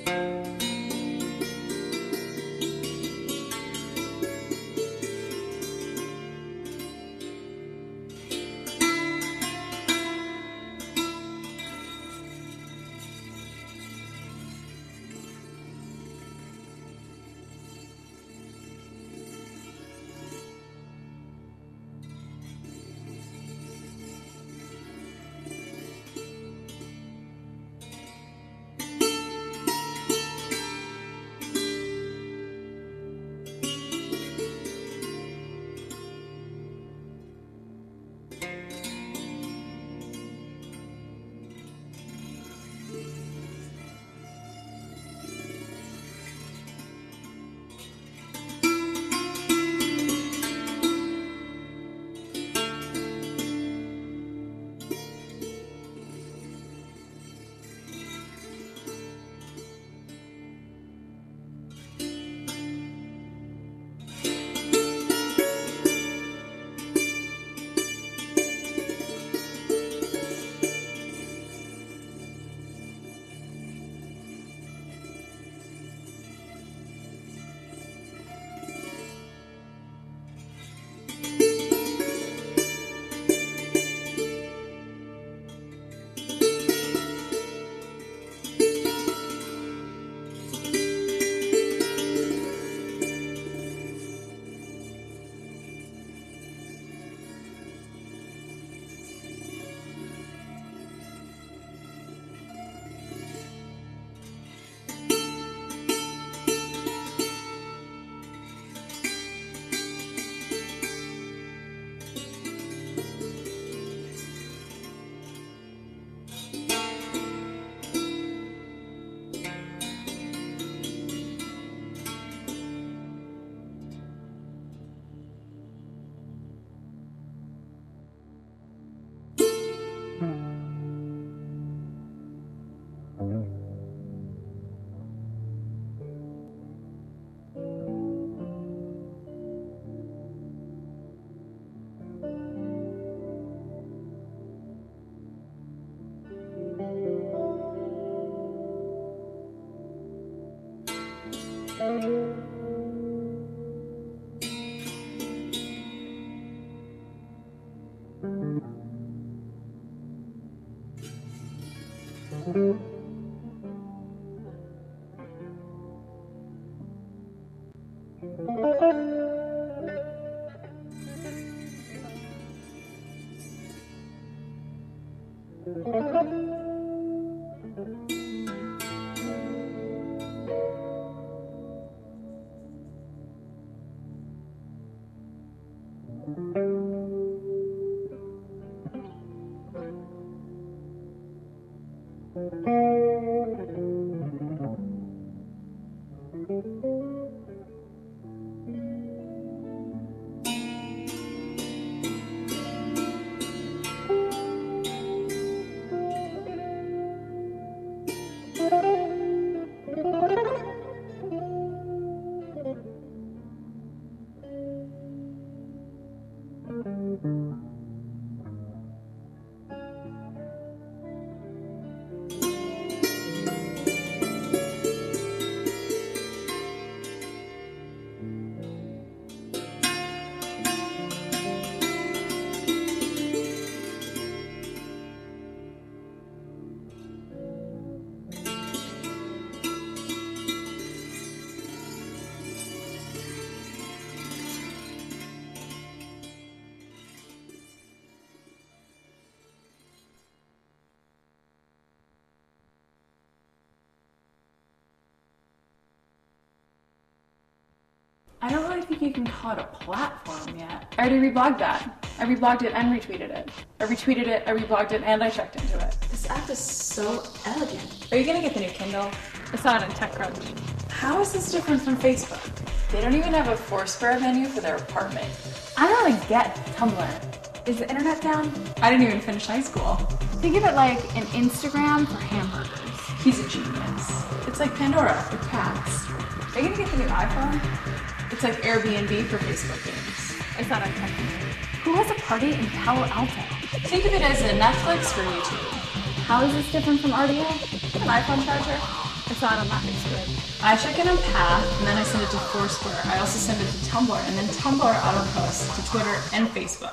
I don't really think you can call it a platform yet. I already reblogged that. I reblogged it and retweeted it. I retweeted it, I reblogged it, and I checked into it. This app is so elegant. Are you gonna get the new Kindle? I saw it on TechCrunch. How is this different from Facebook? They don't even have a Foursquare menu for their apartment. I don't really get Tumblr. Is the internet down? I didn't even finish high school. Think of it like an Instagram for hamburgers. He's a genius. It's like Pandora for cats. Are you gonna get the new iPhone? It's like Airbnb for Facebook games. I saw it on TechCrunch. Who has a party in Palo Alto? Think of it as a Netflix for YouTube. How is this different from RDO? An iPhone charger. I thought on that Facebook. I check it on Path, and then I send it to Foursquare. I also send it to Tumblr, and then Tumblr auto-posts to Twitter and Facebook.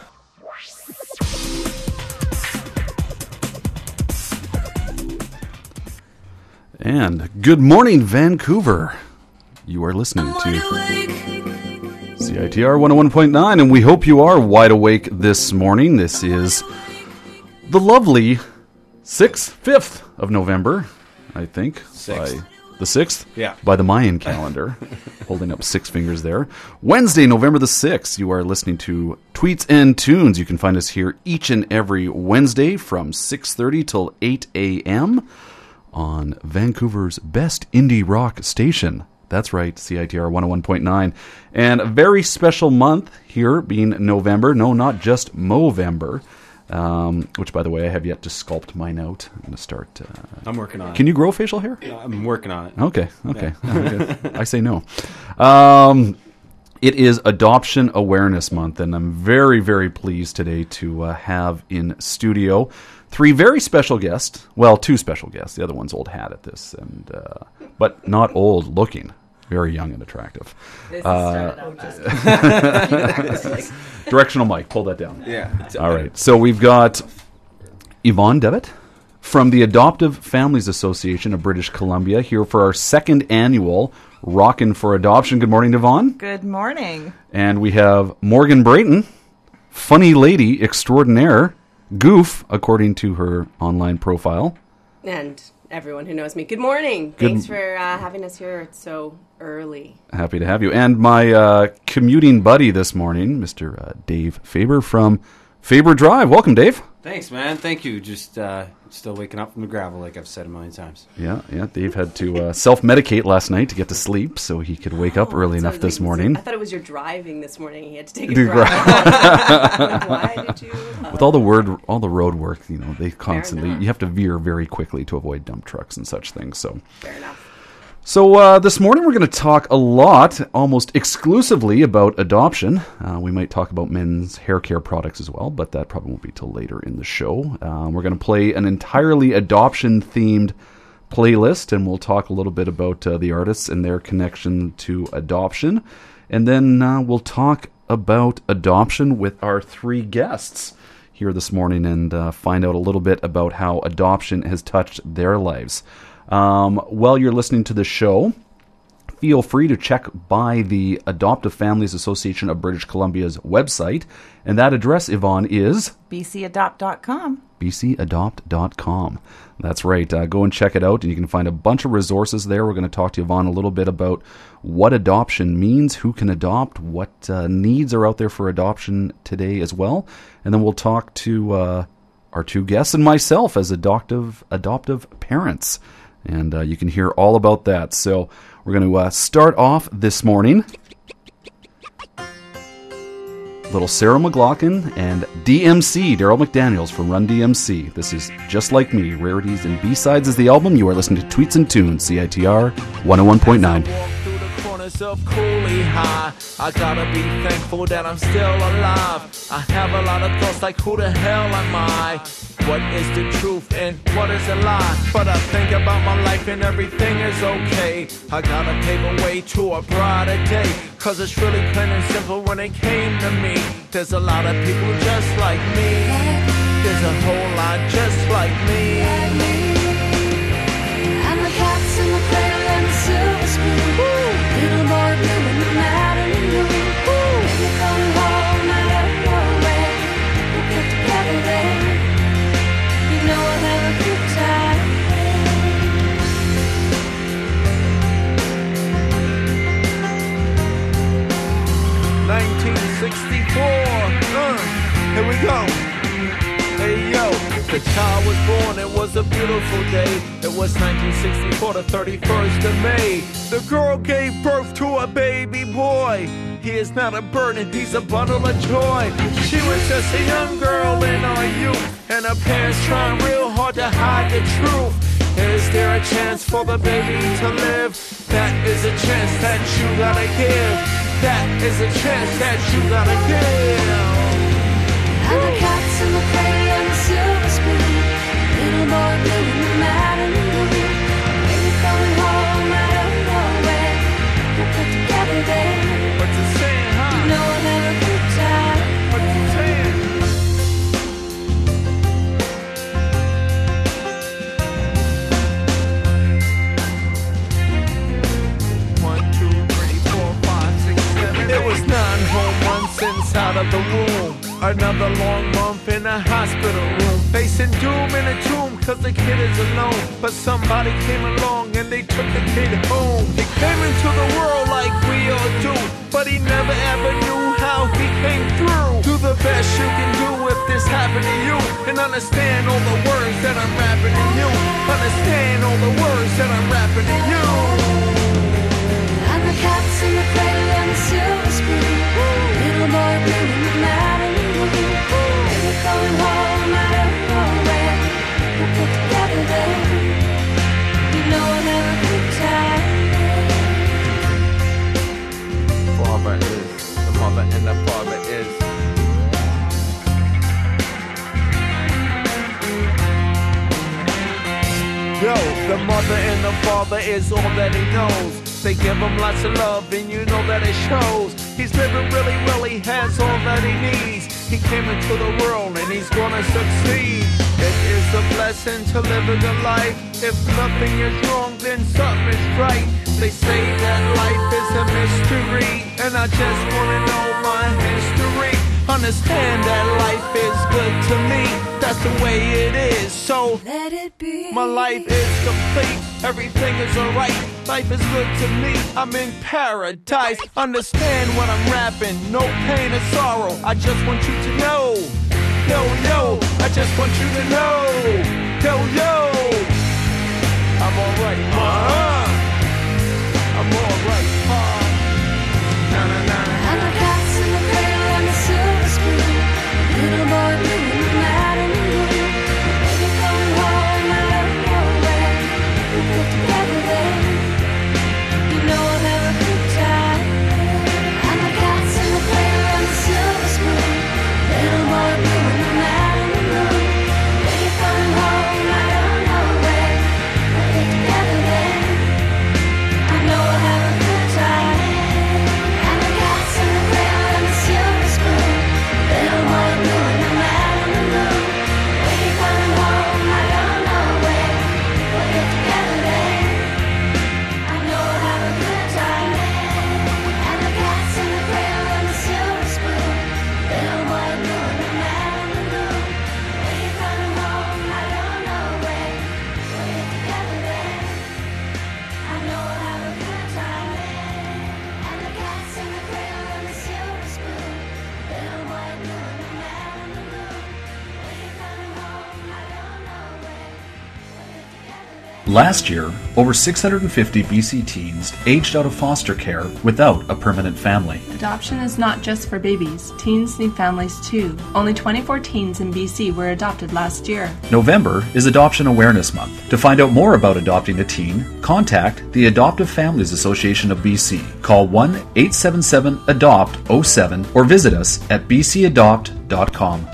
And good morning, Vancouver. You are listening to CITR 101.9, and we hope you are wide awake this morning. This is the lovely 5th of November, I think. 6th. By the 6th? Yeah. By the Mayan calendar. Holding up 6 fingers there. Wednesday, November the 6th. You are listening to Tweets and Tunes. You can find us here each and every Wednesday from 6:30 till 8 a.m. on Vancouver's best indie rock station. That's right, CITR 101.9. And a very special month here being November. No, not just Movember. Which, by the way, I have yet to sculpt mine out. I'm going to start... I'm working on it. Can you grow facial hair? I'm working on it. Okay. Yeah. I say no. It is Adoption Awareness Month, and I'm very, very pleased today to have in studio 3 very special guests. Well, 2 special guests. The other one's old hat at this, and but not old looking. Very young and attractive. Directional mic. Pull that down. Yeah. All right. So we've got Yvonne Devitt from the Adoptive Families Association of British Columbia here for our 2nd annual Rockin' for Adoption. Good morning, Yvonne. Good morning. And we have Morgan Brayton, funny lady extraordinaire, goof, according to her online profile. And everyone who knows me. Good morning. Thanks for having us here. It's so early. Happy to have you. And my commuting buddy this morning, Mr. Dave Faber from Faber Drive. Welcome, Dave. Thanks, man. Thank you. Just still waking up from the gravel, like I've said a million times. Yeah. Dave had to self-medicate last night to get to sleep so he could wake up early enough this morning. I thought it was your driving this morning. He had to take a drive. Why did you? With all the road work, they constantly, you have to veer very quickly to avoid dump trucks and such things. So Fair enough. So this morning we're going to talk a lot, almost exclusively, about adoption. We might talk about men's hair care products as well, but that probably won't be till later in the show. We're going to play an entirely adoption-themed playlist, and we'll talk a little bit about the artists and their connection to adoption. And then we'll talk about adoption with our 3 guests here this morning and find out a little bit about how adoption has touched their lives. While you're listening to the show, feel free to check by the Adoptive Families Association of British Columbia's website. And that address, Yvonne, is? bcadopt.com. bcadopt.com. That's right. Go and check it out, and you can find a bunch of resources there. We're going to talk to Yvonne a little bit about what adoption means, who can adopt, what needs are out there for adoption today as well. And then we'll talk to our 2 guests and myself as adoptive parents. And you can hear all about that. So we're going to start off this morning. Little Sarah McLachlan and DMC, Daryl McDaniels from Run DMC. This is Just Like Me. Rarities and B-Sides is the album. You are listening to Tweets and Tunes, CITR 101.9. Of coolly high, I gotta be thankful that I'm still alive. I have a lot of thoughts like who the hell am I? What is the truth and what is a lie? But I think about my life and everything is okay. I gotta pave a way to a brighter day, cause it's really plain and simple when it came to me. There's a lot of people just like me. There's a whole lot just like me. I'm the cats in the cradle and the silver spoon. Little boy blue in the maddening moon. When you're coming home, I know you're away. We'll get together there. You know I'll have a good time. 1964. Here we go. Hey yo, the child was born, it was a beautiful day. It was 1964, the 31st of May. The girl gave birth to a baby boy. He is not a burden, he's a bundle of joy. She was just a young girl in our youth, and her parents trying real hard to hide the truth. Is there a chance for the baby to live? That is a chance that you gotta give. That is a chance that you gotta give. And the cats in the cradle and the silver spoon. Little boy blue in the maddening moon. When you're coming home, another room. Another long month in a hospital room. Facing doom in a tomb cause the kid is alone. But somebody came along and they took the kid home. He came into the world like we all do, but he never ever knew how he came through. Do the best you can do if this happened to you, and understand all the words that I'm rapping to you. Understand all the words that I'm rapping to you. And the cat's in the cradle and the silver spoon. Little boy blue in the Madeline moon. Baby coming home, I don't know where. We'll get together there. You know I'll have a good time. Father is, the mother and the father is. Yo, the mother and the father is all that he knows. They give him lots of love and you know that it shows. He's living really well, he has all that he needs. He came into the world and he's gonna succeed. It is a blessing to live a good life. If nothing is wrong, then something is right. They say that life is a mystery, and I just wanna know my history. Understand that life is good to me. That's the way it is, so let it be. My life is complete, everything is alright. Life is good to me, I'm in paradise. Understand what I'm rapping, no pain or sorrow. I just want you to know. Yo, yo, I just want you to know. Yo, yo, I'm alright, I'm alright, na na na. And the cat's in the cradle and the silver spoon. Little boy blue in the Madeline moon. Baby coming home, I don't know where. We'll get together there. You know I'll have a good time. And the cat's in the cradle and the silver spoon. Little boy blue in the Madeline moon. Baby coming home, I don't know where. We'll get together there. I know I'll have a good time. And the cat's in the cradle and the silver spoon. Little boy blue in the Madeline moon. Baby coming home, I don't know where. We'll get together there. I know I'll have a good time. And the cat's in the cradle and the silver spoon. Little boy blue in the Madeline moon. Baby coming home, I don't know where. We'll get together there. I know I'll have a good time. And the cat's in the cradle and the silver spoon. Little boy blue in the Madeline moon. Baby coming home, I don't know where. We'll get together there. Last year, over 650 BC teens aged out of foster care without a permanent family. Adoption is not just for babies. Teens need families too. Only 24 teens in BC were adopted last year. November is Adoption Awareness Month. To find out more about adopting a teen, contact the Adoptive Families Association of BC. Call 1-877-ADOPT-07 or visit us at bcadopt.com.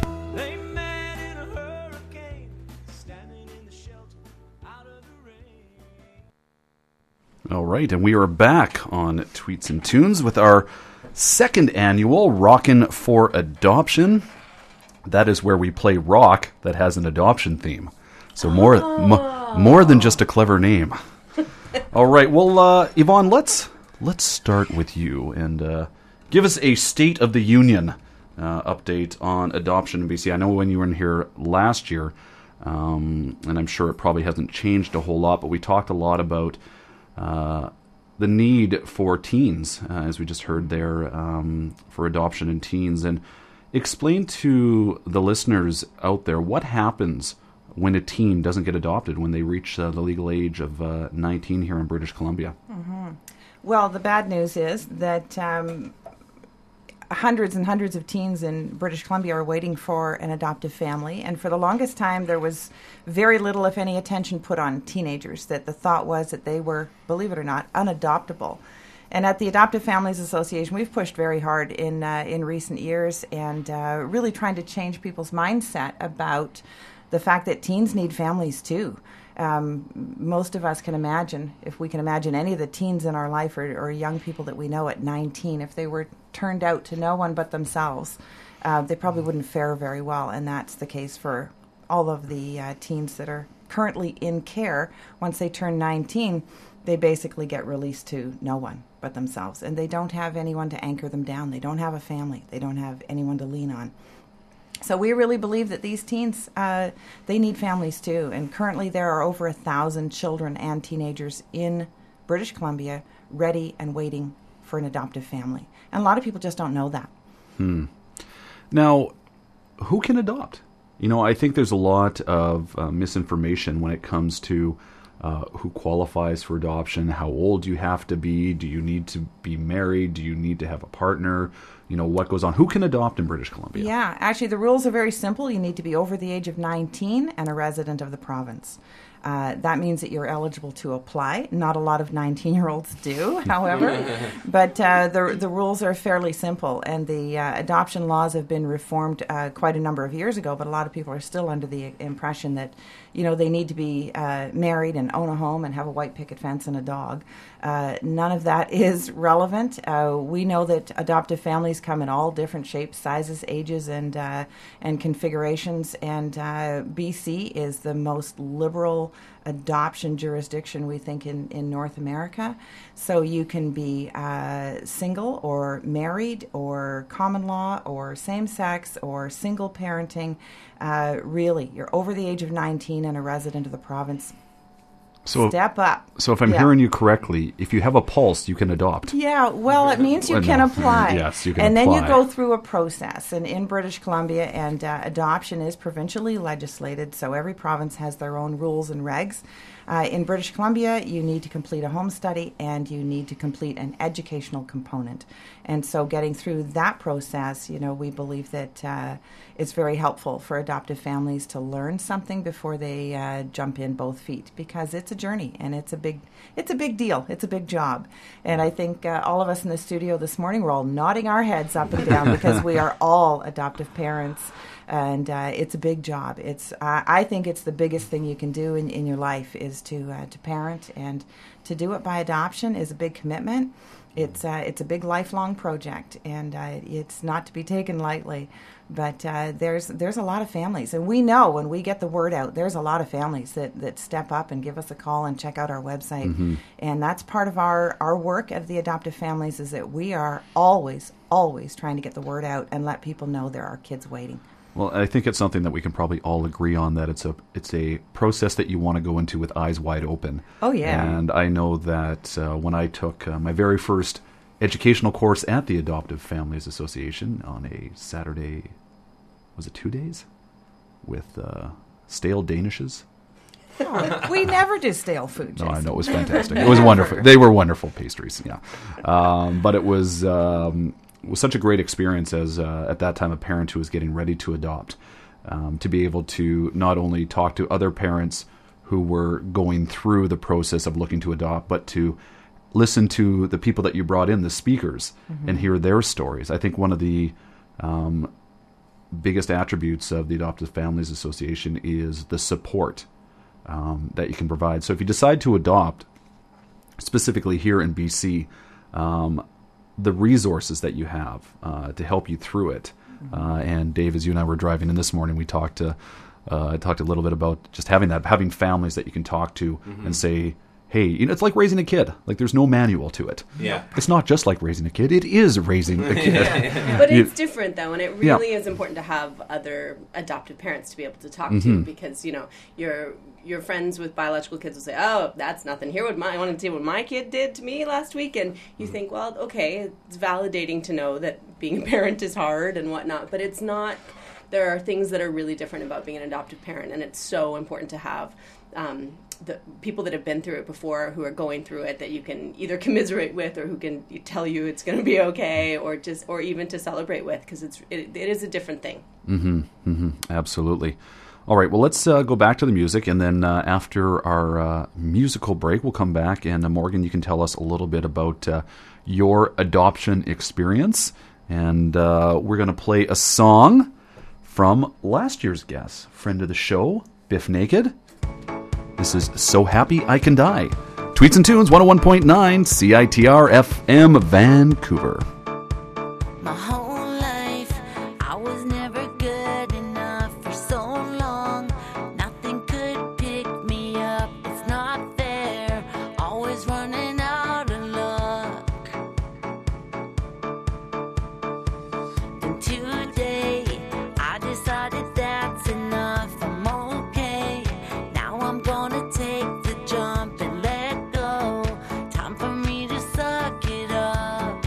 All right, and we are back on Tweets and Tunes with our second annual Rockin' for Adoption. That is where we play rock that has an adoption theme. So more than just a clever name. All right, well, Yvonne, let's start with you and give us a State of the Union update on adoption in BC. I know when you were in here last year, and I'm sure it probably hasn't changed a whole lot, but we talked a lot about the need for teens, as we just heard there, for adoption in teens. And explain to the listeners out there what happens when a teen doesn't get adopted, when they reach the legal age of 19 here in British Columbia. Mm-hmm. Well, the bad news is that hundreds and hundreds of teens in British Columbia are waiting for an adoptive family, and for the longest time there was very little, if any, attention put on teenagers, that the thought was that they were, believe it or not, unadoptable. And at the Adoptive Families Association, we've pushed very hard in recent years and really trying to change people's mindset about the fact that teens need families too. Most of us can imagine, if we can imagine any of the teens in our life or young people that we know at 19, if they were turned out to no one but themselves, they probably wouldn't fare very well. And that's the case for all of the teens that are currently in care, once they turn 19, they basically get released to no one but themselves. And they don't have anyone to anchor them down. They don't have a family. They don't have anyone to lean on. So we really believe that these teens, they need families too. And currently there are over 1,000 children and teenagers in British Columbia ready and waiting for an adoptive family. And a lot of people just don't know that. Now, who can adopt? You know, I think there's a lot of misinformation when it comes to who qualifies for adoption, how old you have to be, do you need to be married, do you need to have a partner, you know, what goes on. Who can adopt in British Columbia? Yeah, actually the rules are very simple. You need to be over the age of 19 and a resident of the province. That means that you're eligible to apply. Not a lot of 19-year-olds do, however. But the rules are fairly simple. And the adoption laws have been reformed quite a number of years ago, but a lot of people are still under the impression that, you know, they need to be married and own a home and have a white picket fence and a dog. None of that is relevant. We know that adoptive families come in all different shapes, sizes, ages, and configurations. And BC is the most liberal adoption jurisdiction, we think, in North America. So you can be single or married or common law or same-sex or single parenting. Really, you're over the age of 19 and a resident of the province. So, step up. So if I'm hearing you correctly, if you have a pulse, you can adopt. Yeah, well, it means you can apply. Yes, you can and apply. then you go through a process. And in British Columbia, and adoption is provincially legislated, so every province has their own rules and regs. In British Columbia, you need to complete a home study and you need to complete an educational component. And so getting through that process, you know, we believe that it's very helpful for adoptive families to learn something before they jump in both feet, because it's a journey and it's a big deal. It's a big job. And I think all of us in the studio this morning, we're all nodding our heads up and down because we are all adoptive parents. And it's a big job. I think it's the biggest thing you can do in your life is to parent, and to do it by adoption is a big commitment. It's a big lifelong project, and it's not to be taken lightly. But there's a lot of families, and we know when we get the word out, there's a lot of families that step up and give us a call and check out our website. Mm-hmm. And that's part of our work at the Adoptive Families, is that we are always trying to get the word out and let people know there are kids waiting. Well, I think it's something that we can probably all agree on, that it's a process that you want to go into with eyes wide open. Oh, yeah. And I know that when I took my very first educational course at the Adoptive Families Association on a Saturday, was it 2 days, with stale Danishes? Oh, we never do stale food, Jason. No, I know, it was fantastic. It was wonderful. They were wonderful pastries, yeah. But it was such a great experience as, at that time, a parent who was getting ready to adopt, to be able to not only talk to other parents who were going through the process of looking to adopt, but to listen to the people that you brought in, the speakers, mm-hmm. and hear their stories. I think one of the biggest attributes of the Adoptive Families Association is the support that you can provide. So if you decide to adopt, specifically here in BC, the resources that you have to help you through it. And Dave, as you and I were driving in this morning, we talked a little bit about just having families that you can talk to mm-hmm. and say, hey, you know, it's like raising a kid. Like, there's no manual to it. Yeah. It's not just like raising a kid. It is raising a kid. Yeah. But it's different, though, and it really is important to have other adopted parents to be able to talk mm-hmm. to, because, you know, your friends with biological kids will say, oh, that's nothing. I want to see what my kid did to me last week. And you think, well, okay, it's validating to know that being a parent is hard and whatnot, but it's not. There are things that are really different about being an adoptive parent, and it's so important to have the people that have been through it before, who are going through it, that you can either commiserate with, or who can tell you it's going to be okay, or even to celebrate with, because it is a different thing. Mm-hmm. Mm-hmm. Absolutely. All right, well, let's go back to the music, and then after our musical break, we'll come back, and Morgan, you can tell us a little bit about your adoption experience, and we're going to play a song from last year's guest, friend of the show, Biff Naked. This is So Happy I Can Die. Tweets and Tunes, 101.9 CITR FM, Vancouver. My whole life, I was never good enough for so long. Nothing could pick is running out of luck. Then today, I decided that's enough. I'm okay. Now I'm gonna take the jump and let go. Time for me to suck it up.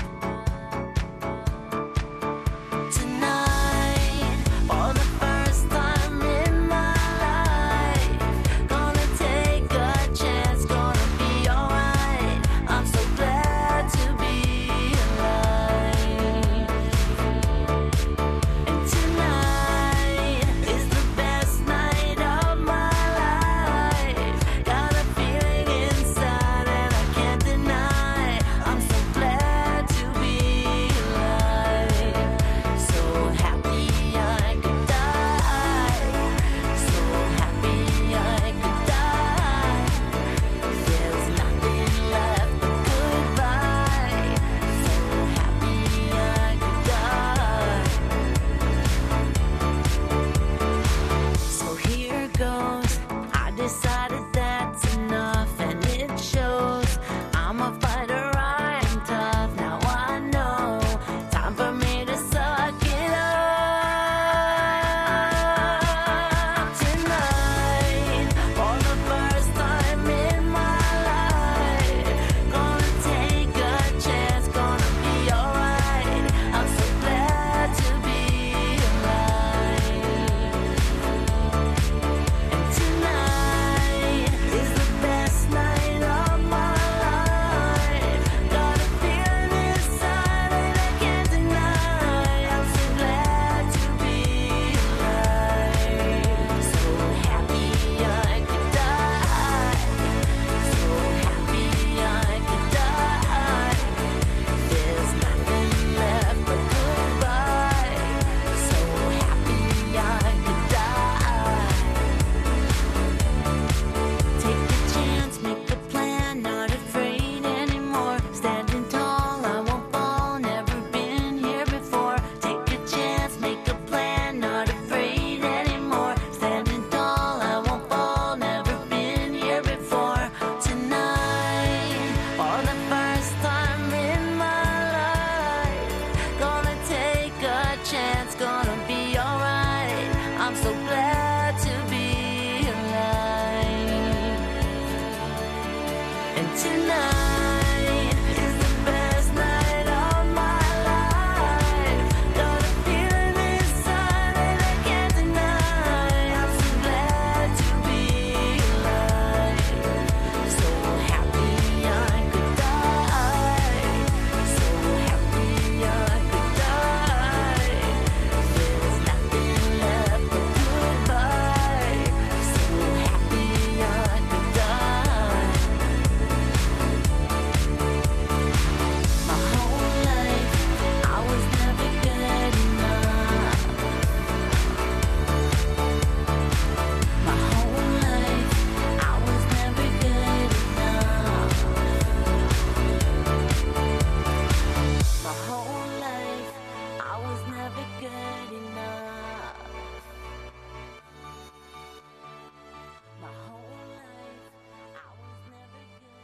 Tonight, for the first time in my life, gonna take a chance, gonna be alright. I'm so glad to be alive. And tonight is the best night of my life. Got a feeling inside and I can't deny. I'm so glad to be alive. So happy I could die. So happy I could die. There's nothing left but goodbye. So happy I could die. So here goes. I decided that's enough, and it shows. I'm a fighter, I'm tough. Now I know. Time for me to suck it up. Tonight, for the first time in my life, gonna take a chance, gonna be alright. I'm so glad to be alive. And tonight is the best night of my life. Got a feeling inside and I can't deny. I'm so glad to be alive. So happy I could die. So happy I could die. There's nothing left but goodbye. So happy I could die. Take a chance, make a plan, not afraid anymore. Standing tall, I won't fall, never been here before. Take a chance, make a plan, not afraid anymore. Standing tall, I won't fall, never been here before. Tonight, for the first time in my life, gonna take a chance, gonna be alright. I'm so glad to be alive. And tonight is the best night of my life. Got a feeling inside and I can't deny. I'm so glad to be alive. So happy I could die. So happy I could die. There's nothing left but goodbye. So happy I could die. My whole life, I was never good enough. My whole life, I was never good enough. My whole life, I was never good enough. My whole life, I was never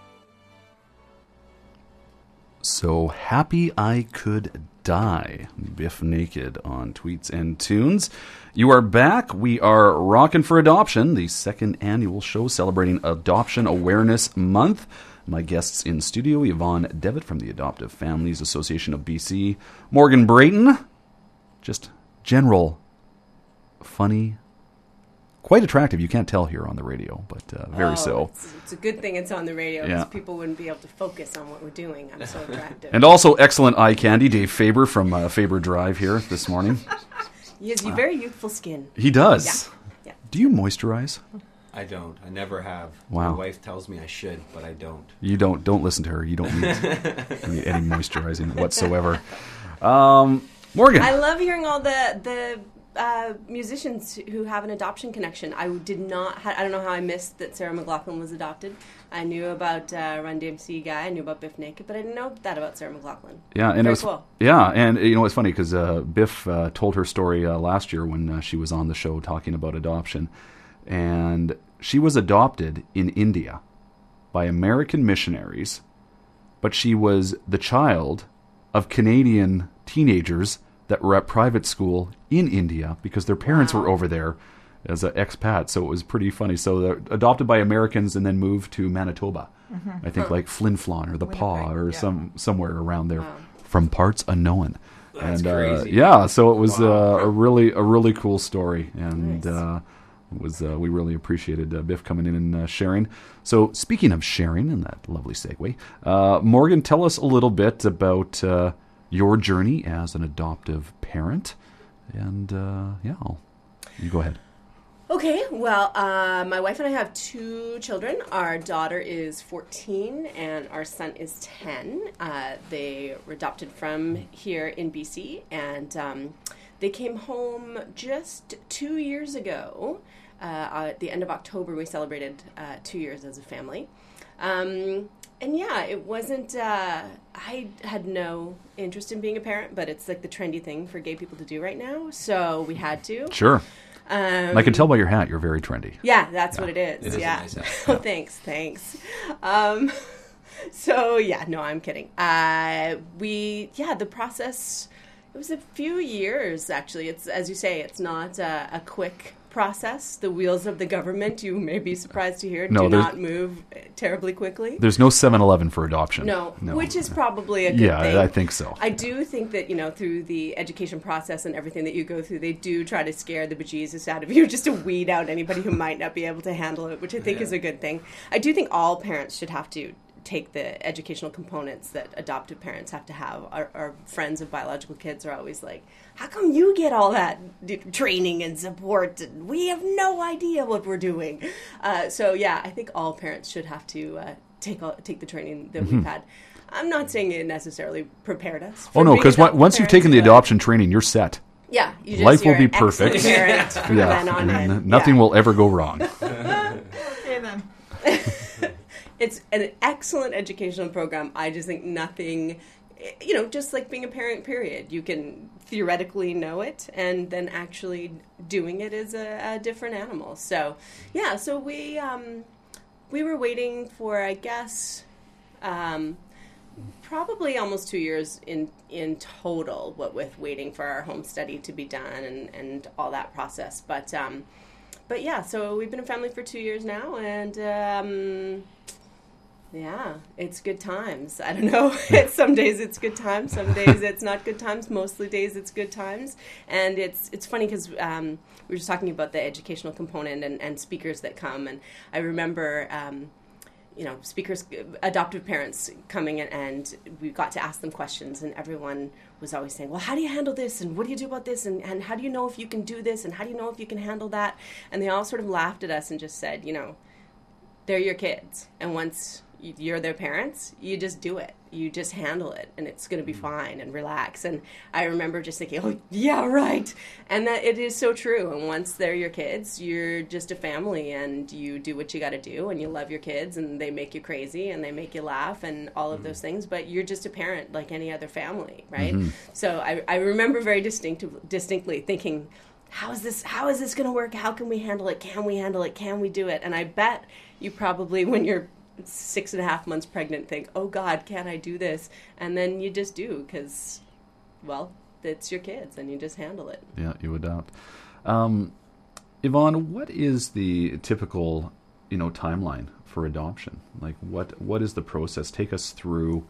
good. So happy I could die. Biff Naked on Tweets and Tunes. You are back. We are rocking for adoption, the second annual show celebrating Adoption Awareness Month. My guests in studio, Yvonne Devitt from the Adoptive Families Association of BC, Morgan Brayton, just general, funny, quite attractive. You can't tell here on the radio, but very so. It's a good thing it's on the radio because Yeah. people wouldn't be able to focus on what we're doing. I'm so attractive. And also excellent eye candy, Dave Faber from Faber Drive here this morning. He has a very youthful skin. He does. Yeah. Do you moisturize? I don't. I never have. Wow. My wife tells me I should, but I don't. You don't listen to her. You don't need any moisturizing whatsoever. Morgan. I love hearing all the musicians who have an adoption connection. I did not. I don't know how I missed that Sarah McLachlan was adopted. I knew about Run DMC guy. I knew about Biff Naked, but I didn't know that about Sarah McLachlan. Yeah, and Very it was cool. Yeah, and you know it's funny because Biff told her story last year when she was on the show talking about adoption, and she was adopted in India. by American missionaries, but she was the child of Canadian teenagers that were at private school in India because their parents were over there as an expat. So it was pretty funny. So they're adopted by Americans and then moved to Manitoba. I think like Flin Flon or the Paw or somewhere around there from parts unknown. That's and crazy. So it was a really cool story, and we really appreciated Biff coming in and sharing. So speaking of sharing, and that lovely segue, Morgan, tell us a little bit about your journey as an adoptive parent, and you go ahead. Okay, well, my wife and I have 2 children. Our daughter is 14 and our son is 10. They were adopted from here in BC, and they came home just 2 years ago. At the end of October, we celebrated 2 years as a family. And yeah, it wasn't, I had no interest in being a parent, but it's like the trendy thing for gay people to do right now, so we had to. Sure. I can tell by your hat you're very trendy. Yeah, that's what it is. It is a nice hat. Oh, thanks. So yeah, no, I'm kidding. The process, it was a few years actually. It's, as you say, it's not a quick process. The wheels of the government, you may be surprised to hear, do not move terribly quickly. There's no 7-Eleven for adoption. No, which is probably a good thing. Yeah, I think so. I do think that, through the education process and everything that you go through, they do try to scare the bejesus out of you just to weed out anybody who might not be able to handle it, which I think is a good thing. I do think all parents should have to take the educational components that adoptive parents have to have. Our friends of biological kids are always like, how come you get all that training and support? We have no idea what we're doing. So yeah, I think all parents should have to take the training that we've had. I'm not saying it necessarily prepared us. Oh no, because once you've taken the adoption training, you're set. Yeah, life will be perfect. Parent from then on in. Nothing will ever go wrong. Okay then. It's an excellent educational program. I just think nothing, just like being a parent, period. You can theoretically know it, and then actually doing it is a different animal. So, yeah, so we were waiting for, I guess, probably almost 2 years in total, what with waiting for our home study to be done and all that process. But yeah, so we've been a family for 2 years now, and yeah, it's good times. I don't know. Some days it's good times. Some days it's not good times. Mostly days it's good times. And it's funny because we were just talking about the educational component and speakers that come. And I remember, speakers, adoptive parents coming in, and we got to ask them questions. And everyone was always saying, well, how do you handle this? And what do you do about this? And how do you know if you can do this? And how do you know if you can handle that? And they all sort of laughed at us and just said, they're your kids. And once you're their parents, you just do it. You just handle it, and it's going to be fine, and relax. And I remember just thinking, oh, yeah, right. And that it is so true. And once they're your kids, you're just a family, and you do what you got to do, and you love your kids, and they make you crazy, and they make you laugh, and all of those things. But you're just a parent like any other family, right? So I remember very distinctly thinking, how is this going to work? How can we handle it? Can we handle it? Can we do it? And I bet you probably, when you're 6.5 months pregnant, think, oh God, can I do this? And then you just do, because, well, it's your kids, and you just handle it. Yeah, you adopt. Yvonne, what is the typical, timeline for adoption? Like, what is the process? Take us through,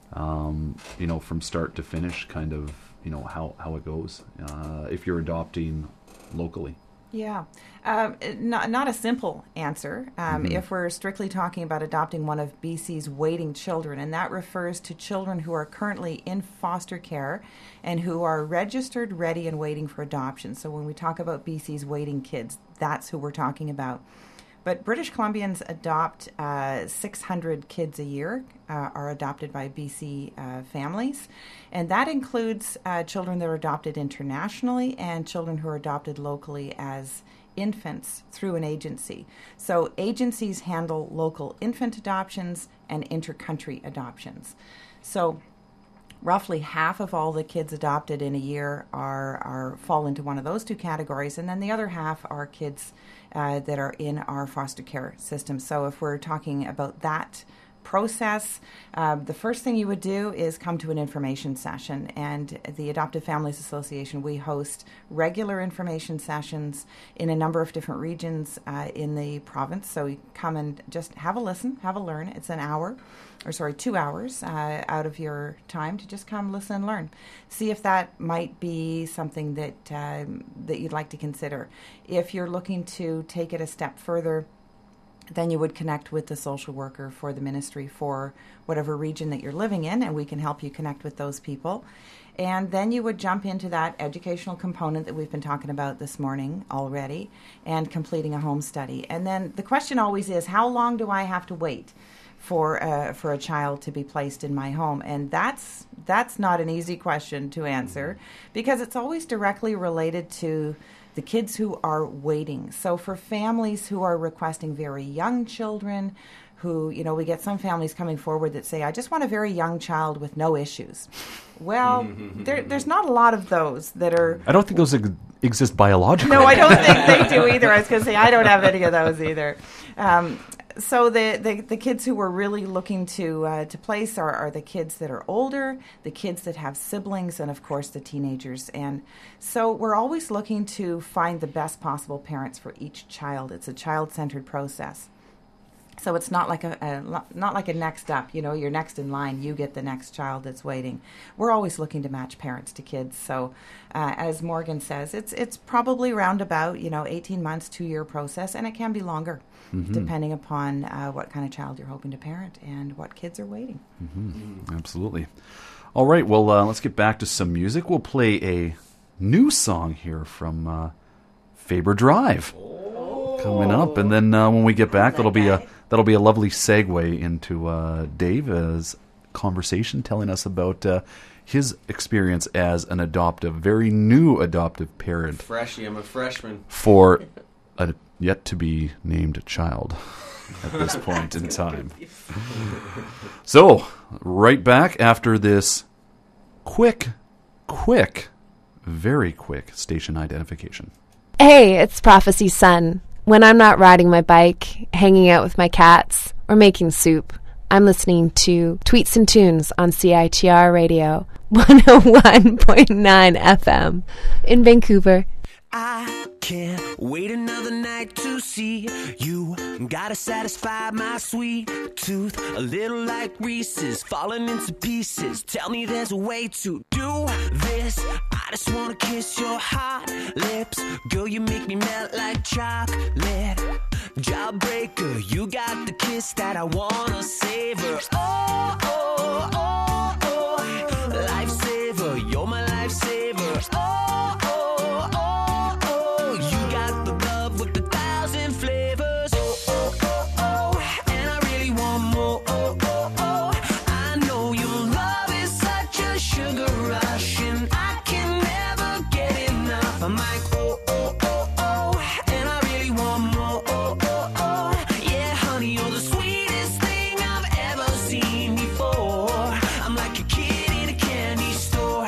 from start to finish, kind of, how it goes, if you're adopting locally. Yeah, not a simple answer. If we're strictly talking about adopting one of BC's waiting children, and that refers to children who are currently in foster care and who are registered, ready, and waiting for adoption. So when we talk about BC's waiting kids, that's who we're talking about. But British Columbians adopt 600 kids a year, are adopted by BC families. And that includes children that are adopted internationally and children who are adopted locally as infants through an agency. So agencies handle local infant adoptions and inter-country adoptions. So roughly half of all the kids adopted in a year fall into one of those two categories, and then the other half are kids that are in our foster care system. So if we're talking about that process, the first thing you would do is come to an information session, and the Adoptive Families Association, we host regular information sessions in a number of different regions in the province. So you come and just have a listen, have a learn. It's 2 hours out of your time to just come listen and learn. See if that might be something that you'd like to consider. If you're looking to take it a step further, then you would connect with the social worker for the ministry for whatever region that you're living in, and we can help you connect with those people. And then you would jump into that educational component that we've been talking about this morning already, and completing a home study. And then the question always is, how long do I have to wait for a child to be placed in my home? And that's not an easy question to answer, because it's always directly related to the kids who are waiting. So for families who are requesting very young children, who, we get some families coming forward that say, I just want a very young child with no issues. Well, there's not a lot of those that are... I don't think those exist biologically. No, I don't think they do either. I was going to say, I don't have any of those either. So the kids who we're really looking to place are the kids that are older, the kids that have siblings, and of course the teenagers. And so we're always looking to find the best possible parents for each child. It's a child-centered process. So it's not like a next up. You're next in line. You get the next child that's waiting. We're always looking to match parents to kids. So as Morgan says, it's probably around about 18 months, 2-year process, and it can be longer. Depending upon what kind of child you're hoping to parent and what kids are waiting. Absolutely. All right, well, let's get back to some music. We'll play a new song here from Faber Drive coming up, and then when we get back, that'll be a lovely segue into Dave's conversation, telling us about his experience as an very new adoptive parent. Freshie, I'm a freshman. For a yet-to-be-named child at this point in time. So, right back after this very quick station identification. Hey, it's Prophecy Sun. When I'm not riding my bike, hanging out with my cats, or making soup, I'm listening to Tweets and Tunes on CITR Radio 101.9 FM in Vancouver. I can't wait another night to see you. Gotta satisfy my sweet tooth. A little like Reese's falling into pieces. Tell me there's a way to do this. I just wanna kiss your hot lips. Girl, you make me melt like chocolate. Jawbreaker, you got the kiss that I wanna savor. Oh, oh, oh, oh. Lifesaver, you're my lifesaver. Oh, oh, oh, oh. You got the love with 1,000 flavors. Oh, oh, oh, oh. And I really want more. Oh, oh, oh. I know your love is such a sugar rush, and I can never get enough. I'm like, oh, oh, oh, oh. And I really want more. Oh, oh, oh. Yeah, honey, you're the sweetest thing I've ever seen before. I'm like a kid in a candy store.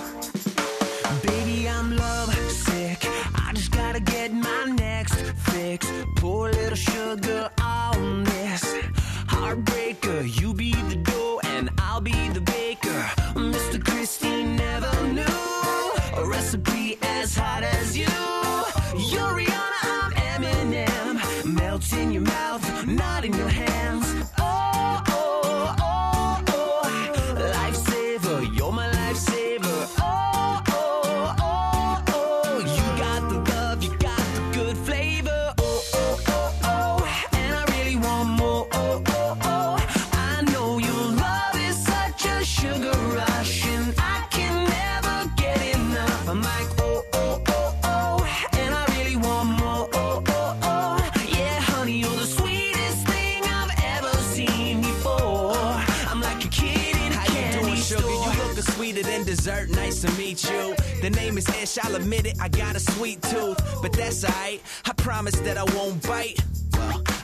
Baby, I'm love sick. I just gotta get my next fix. Pour a little sugar on this. Heartbreaker, you be the dough and I'll be the baker. Mr. Christie never knew a recipe as hot as you. You're Rihanna, I'm Eminem. Melt in your mouth, not in your hands. Oh, oh, oh, oh. Lifesaver, you're my lifesaver. Oh, oh, oh, oh. You got the love, you got the good flavor. Oh, oh, oh, oh. And I really want more. Oh, oh, oh. I know your love is such a sugar rush, and I can never get enough. I'm like, oh, oh, oh, oh. And I really want more. Oh, oh, oh. Yeah, honey, you're the sweetest thing I've ever seen before. I'm like a kid in a candy store. You lookin' sweeter than dessert, nice to meet you. The name is Ish, I'll admit it, I got a sweet tooth. But that's alright, I promise that I won't bite. Well,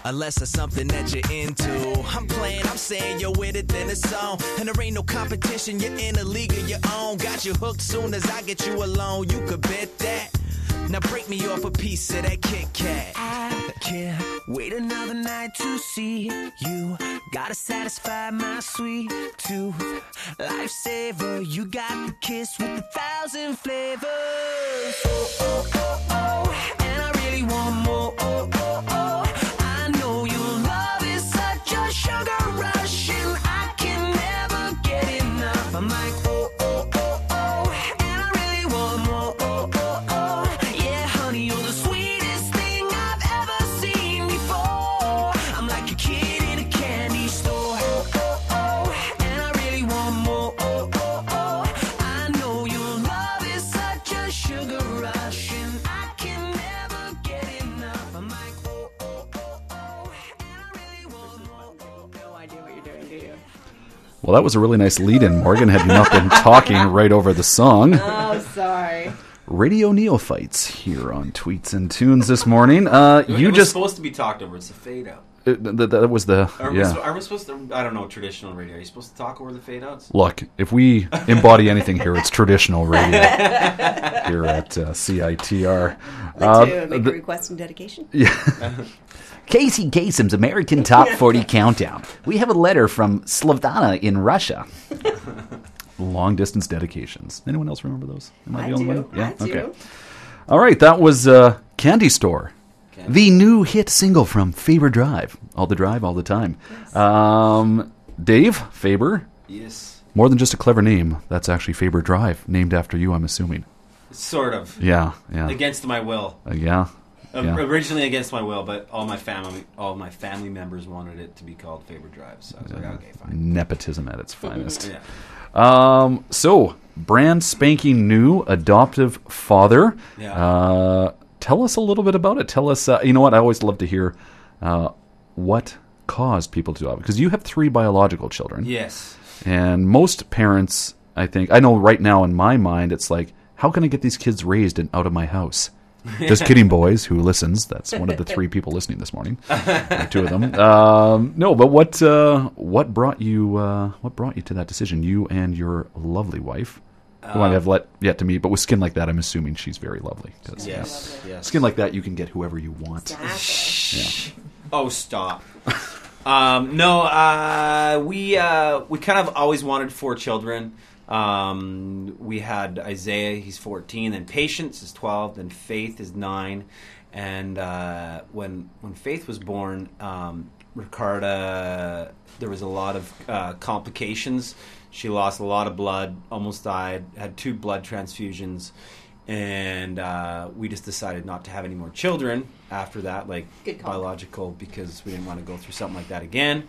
unless it's something that you're into. I'm playing, I'm saying you're with it, then it's on. And there ain't no competition, you're in a league of your own. Got you hooked soon as I get you alone, you could bet that. Now break me off a piece of that Kit Kat. I can't wait another night to see you. Gotta satisfy my sweet tooth. Lifesaver, you got the kiss with 1,000 flavors. Oh, oh, oh, oh, and I really want more. Oh, oh, oh, I know your love is such a sugar rush, and I can never get enough. I'm like, oh, oh, oh, oh, and I really want more. Oh, oh, oh, yeah, honey, you're the sweetest thing I've ever seen before. I'm like a kid in a candy store. Oh, oh, oh, and I really want more. Oh, oh, oh, I know your love is such a sugar rush, and I can never get enough. I'm like, oh, oh, oh, oh, and I really want more. No idea what you're doing, do you? Well, that was a really nice lead-in, Morgan, had you not been talking right over the song. Oh, sorry. Radio Neophytes here on Tweets and Tunes this morning. It You was just... supposed to be talked over. It's a fade out. That was the... Are Yeah. we supposed to? I don't know. Traditional radio. Are you supposed to talk over the fade outs? Look, if we embody anything here, it's traditional radio here at CITR. Like to make a request and dedication? Yeah. Casey Kasem's American Top 40 Countdown. We have a letter from Slavdana in Russia. Long distance dedications. Anyone else remember those? Am I the only do. one? Yeah. I do. Okay. All right. That was Candy Store, the new hit single from Faber Drive. All the drive, all the time. Dave Faber. Yes. More than just a clever name. That's actually Faber Drive, named after you, I'm assuming. Sort of. Yeah. Yeah. Against my will. Yeah. Yeah. Originally against my will, but all my family members wanted it to be called Faber Drive, so I was like, okay, fine. Nepotism at its finest. Yeah. So, brand spanking new adoptive father. Yeah. Tell us a little bit about it. Tell us, you know what, I always love to hear what caused people to adopt. Because you have 3 biological children. Yes. And most parents, I know right now in my mind, it's like, how can I get these kids raised and out of my house? Just kidding, boys. Who listens? That's one of the 3 people listening this morning. 2 of them. No, but what brought you to that decision? You and your lovely wife, who I have yet to meet, but with skin like that, I'm assuming she's very lovely. Yes. Skin like that, you can get whoever you want. Exactly. Oh, stop. No, we kind of always wanted 4 children. We had Isaiah, he's 14, then Patience is 12, then Faith is 9, and when Faith was born, Ricarda, there was a lot of complications. She lost a lot of blood, almost died, had 2 blood transfusions, and we just decided not to have any more children after that, like biological, because we didn't want to go through something like that again.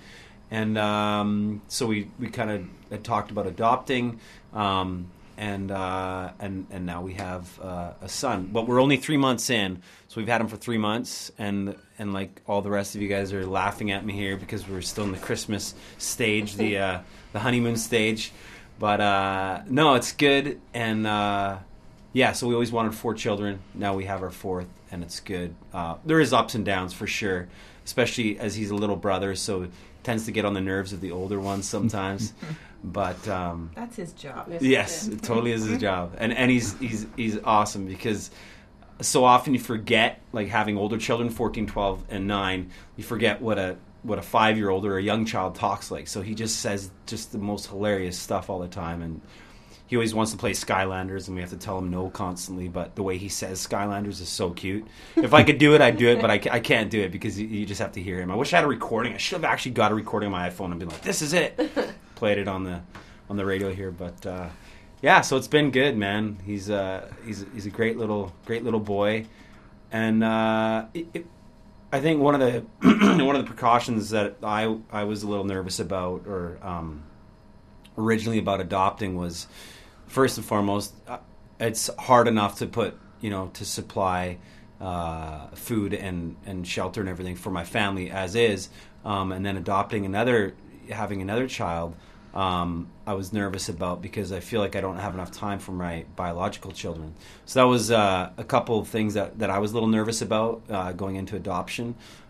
And so we kind of had talked about adopting, and now we have a son. But we're only 3 months in, so we've had him for 3 months, and like all the rest of you guys are laughing at me here because we're still in the Christmas stage, the honeymoon stage. But no, it's good, and yeah. So we always wanted 4 children. Now we have our 4th, and it's good. There is ups and downs for sure, especially as he's a little brother, so tends to get on the nerves of the older ones sometimes, but that's his job. Yes, it totally is his job, and he's awesome because so often you forget, like having older children, 14, 12, and 9, you forget what a 5-year-old or a young child talks like. So he just says just the most hilarious stuff all the time, and he always wants to play Skylanders, and we have to tell him no constantly, but the way he says Skylanders is so cute. If I could do it, I'd do it, but I can't do it because you just have to hear him. I wish I had a recording. I should have actually got a recording on my iPhone and been like, this is it. Played it on the radio here, but yeah, so it's been good, man. He's a great little boy, and I think one of the precautions that I was a little nervous about, or originally about adopting, was first and foremost, it's hard enough to put, to supply food and shelter and everything for my family as is, and then having another child, I was nervous about because I feel like I don't have enough time for my biological children. So that was a couple of things that I was a little nervous about going into adoption.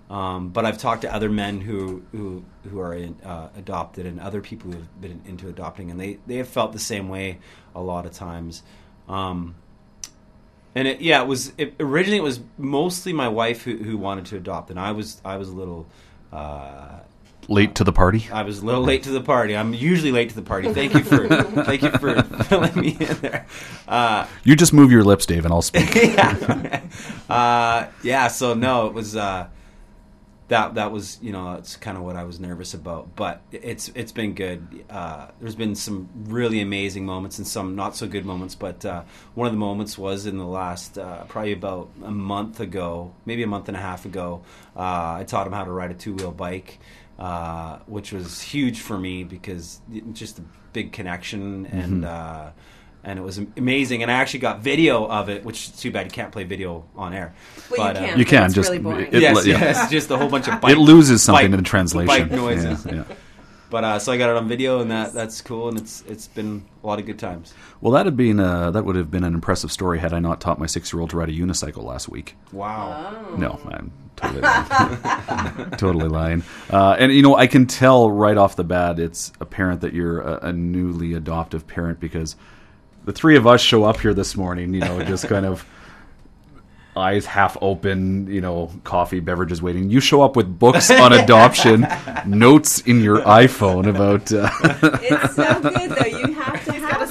But I've talked to other men who are adopted and other people who have been into adopting, and they have felt the same way a lot of times. And originally it was mostly my wife who wanted to adopt, and I was a little late to the party. I was a little late to the party. I'm usually late to the party. Thank you for filling me in there. You just move your lips, Dave, and I'll speak. So no, it was that was it's kind of what I was nervous about, but it's been good. There's been some really amazing moments and some not so good moments, but one of the moments was in the last probably about a month ago, maybe a month and a half ago. I taught him how to ride a 2-wheel bike, which was huge for me because just a big connection and it was amazing. And I actually got video of it, which is too bad you can't play video on air. Well, but you can. It's just really boring. Yes, just a whole bunch of bike. It loses something in the translation. Bike noises. Yeah. But so I got it on video, and that's cool, and it's been a lot of good times. Well, that would have been an impressive story had I not taught my 6-year-old to ride a unicycle last week. Wow. Oh. No, I'm totally lying. And I can tell right off the bat it's apparent that you're a newly adoptive parent, because the three of us show up here this morning, just kind of eyes half open, coffee, beverages waiting. You show up with books on adoption, notes in your iPhone about... It's so good, though. You have to have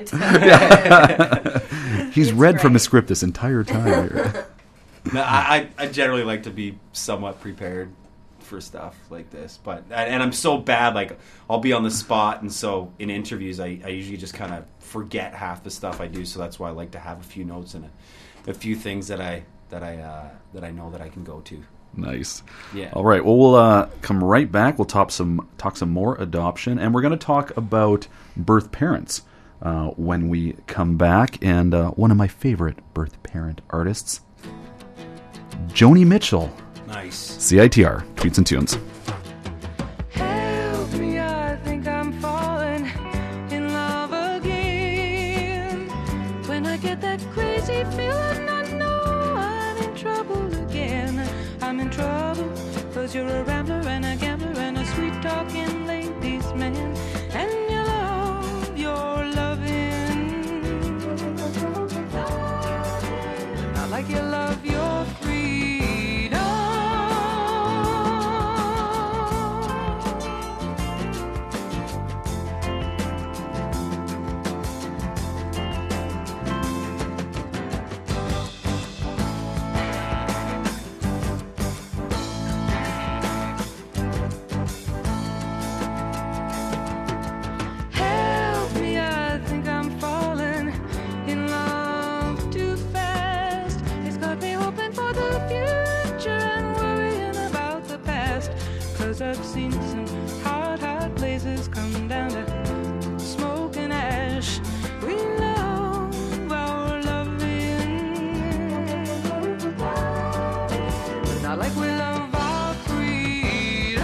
that. He's read from a script this entire time. No, I generally like to be somewhat prepared for stuff like this, and I'm so bad, like I'll be on the spot, and so in interviews I usually just kind of forget half the stuff I do, so that's why I like to have a few notes and a few things that I know that I can go to. Nice. Yeah. All right. Well, we'll come right back. We'll talk some more adoption, and we're going to talk about birth parents when we come back. And one of my favorite birth parent artists, Joni Mitchell. Nice. CITR, Tweets and Tunes. Help me, I think I'm falling in love again. When I get that crazy feeling, I know I'm in trouble again. I'm in trouble, 'cause you're a rambler and a gambler and a sweet-talking ladies' man. And you love your loving, not like you love your freedom. I've seen some hot blazes come down to smoke and ash. We love our loving, not like we love our freedom.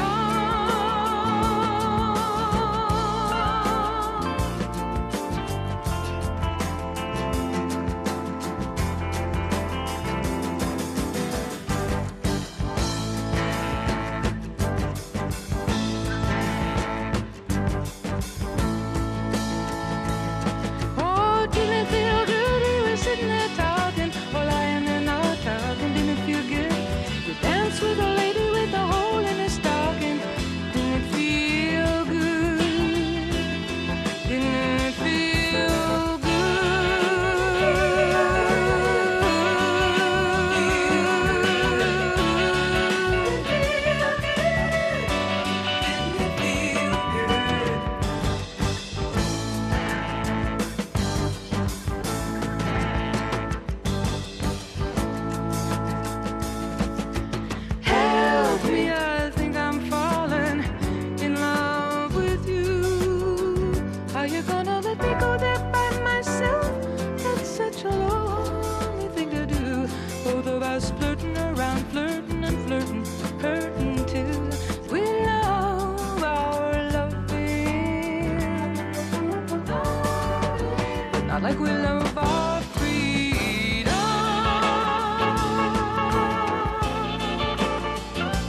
With a lady with a hole in his stocking, didn't it feel good? Didn't it feel flirting around, flirting and flirting, hurting too. We love our loving, but not like we love our freedom.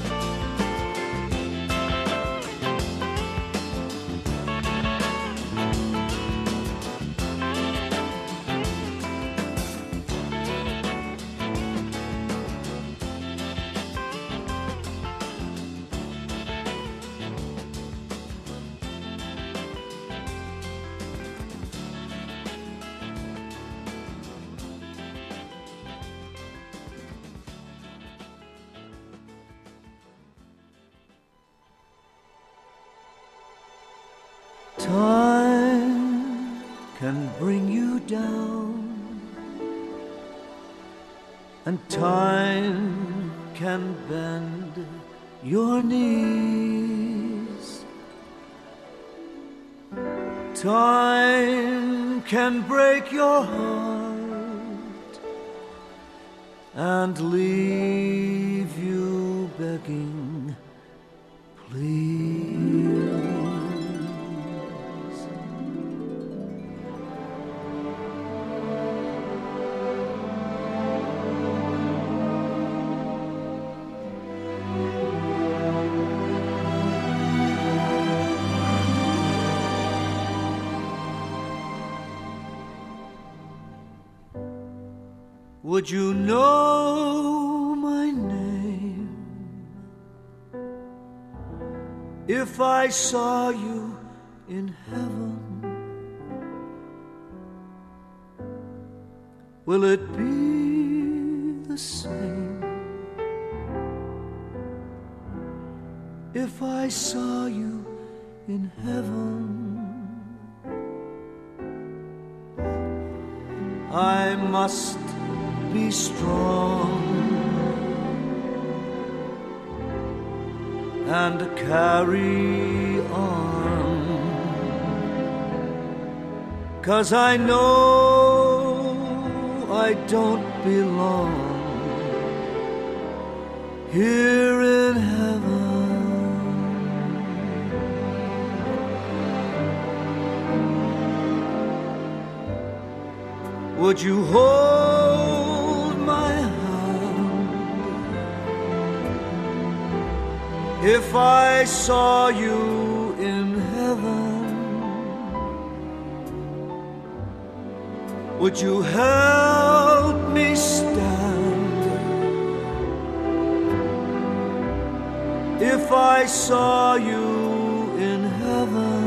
can bring you down, and time can bend your knees. Time can break your heart and leave you begging, please. Would you know my name if I saw you in heaven? Will it be the same if I saw you in heaven? I must be strong and carry on, 'cause I know I don't belong here in heaven. Would you hold my hand if I saw you in heaven? Would you help me stand if I saw you in heaven?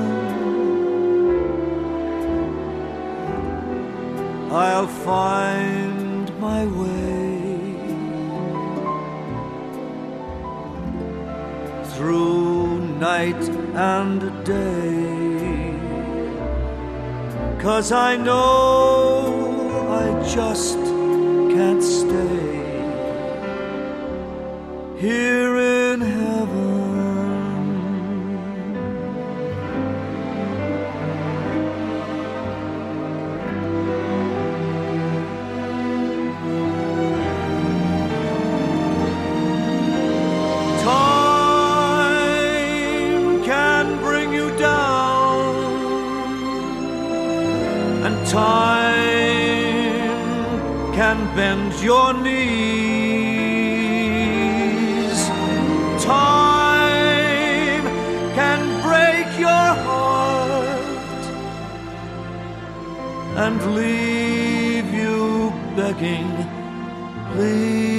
I'll find my way through night and day, 'cause I know I just can't stay here in heaven. Time can bend your knees. Time can break your heart and leave you begging, please.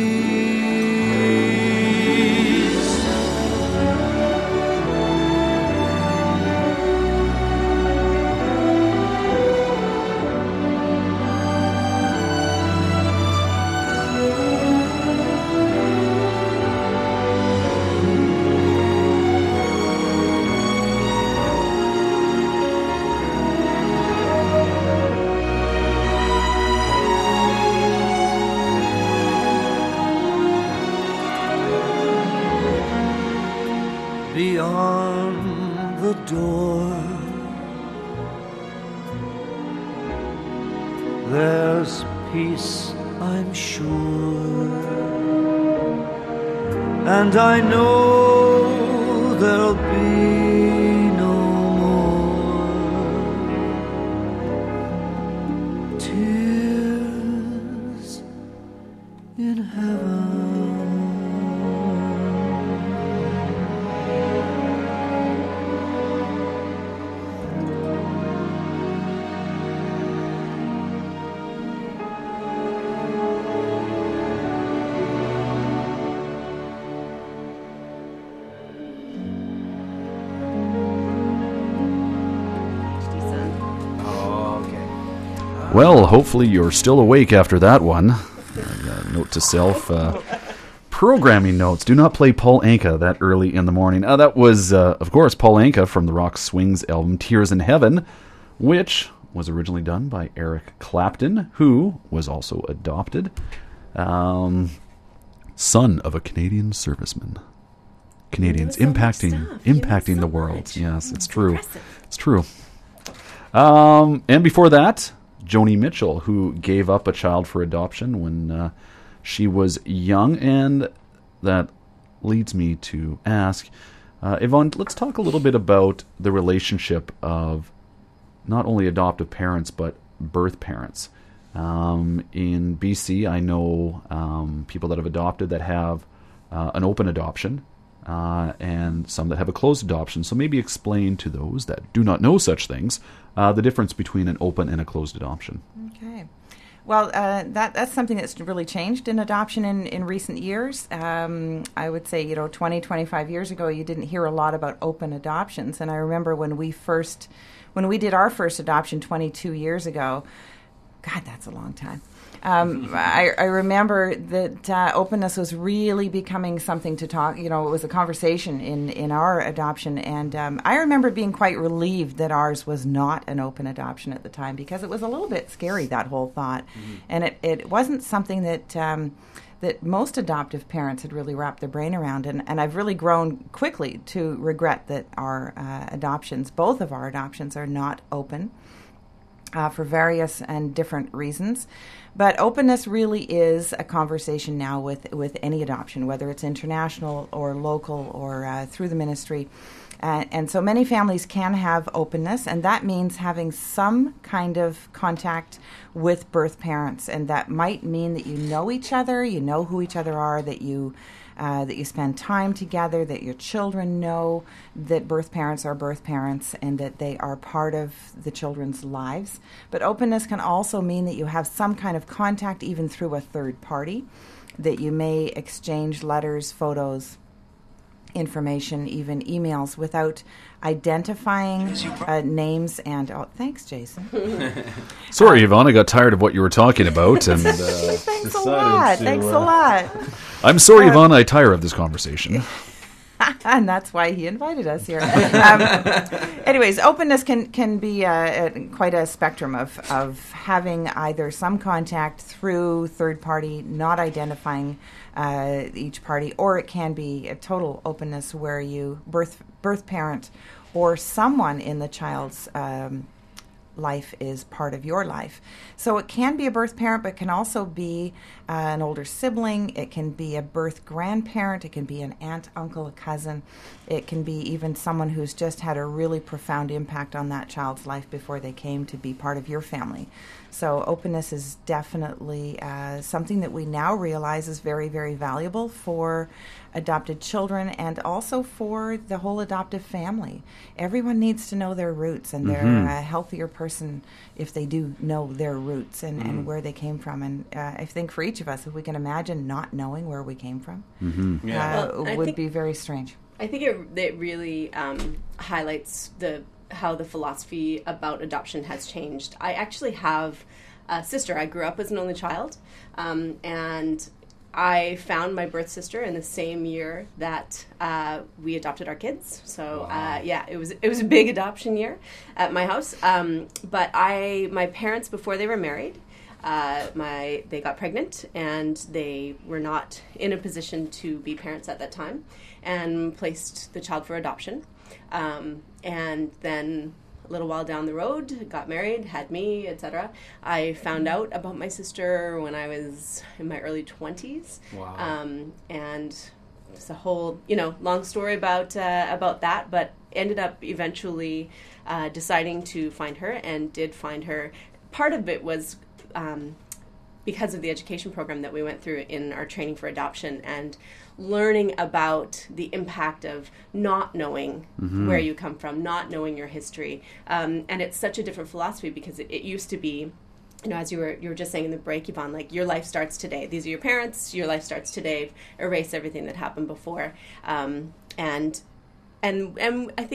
Beyond the door, there's peace, I'm sure, and I know there'll be no more tears in heaven. Well, hopefully you're still awake after that one. Note to self, programming notes. Do not play Paul Anka that early in the morning. That was, of course, Paul Anka from the Rock Swings album Tears in Heaven, which was originally done by Eric Clapton, who was also adopted. Son of a Canadian serviceman. Canadians impacting the world. Yes, it's true. It's true. And before that, Joni Mitchell, who gave up a child for adoption when she was young. And that leads me to ask, Yvonne, let's talk a little bit about the relationship of not only adoptive parents, but birth parents. In BC, I know people that have adopted that have an open adoption, and some that have a closed adoption. So maybe explain to those that do not know such things the difference between an open and a closed adoption. Okay. Well, that's something that's really changed in adoption in recent years. I would say, 20, 25 years ago, you didn't hear a lot about open adoptions. And I remember when we did our first adoption 22 years ago, God, that's a long time. I remember that openness was really becoming something to talk. It was a conversation in our adoption, and I remember being quite relieved that ours was not an open adoption at the time, because it was a little bit scary, that whole thought, and it wasn't something that most adoptive parents had really wrapped their brain around, and I've really grown quickly to regret that our both of our adoptions, are not open. For various and different reasons. But openness really is a conversation now with any adoption, whether it's international or local or through the ministry. And so many families can have openness, and that means having some kind of contact with birth parents. And that might mean that you know each other, you know who each other are, that you spend time together, that your children know that birth parents are birth parents and that they are part of the children's lives. But openness can also mean that you have some kind of contact even through a third party, that you may exchange letters, photos, information, even emails, without identifying names and... Oh, thanks, Jason. Sorry, Yvonne, I got tired of what you were talking about. And Thanks a lot. I'm sorry, Yvonne, I tire of this conversation. And that's why he invited us here. Anyways, openness can be quite a spectrum of having either some contact through third party, not identifying each party, or it can be a total openness where you birth parent or someone in the child's life is part of your life. So it can be a birth parent, but it can also be an older sibling. It can be a birth grandparent. It can be an aunt, uncle, a cousin. It can be even someone who's just had a really profound impact on that child's life before they came to be part of your family. So openness is definitely something that we now realize is very, very valuable for adopted children and also for the whole adoptive family. Everyone needs to know their roots, and they're a healthier person if they do know their roots and where they came from. And I think for each of us, if we can imagine not knowing where we came from, it would be very strange. I think it really highlights how the philosophy about adoption has changed. I actually have a sister. I grew up as an only child, and I found my birth sister in the same year that we adopted our kids. So it was a big adoption year at my house. But my parents, before they were married, they got pregnant, and they were not in a position to be parents at that time, and placed the child for adoption. And then a little while down the road, got married, had me, etc. I found out about my sister when I was in my early 20s. Wow. And it's a whole, long story about that, but ended up eventually deciding to find her, and did find her. Part of it was because of the education program that we went through in our training for adoption, and learning about the impact of not knowing where you come from, not knowing your history. And it's such a different philosophy, because it used to be, as you were just saying in the break, Yvonne, like, your life starts today. These are your parents, your life starts today, erase everything that happened before. And I think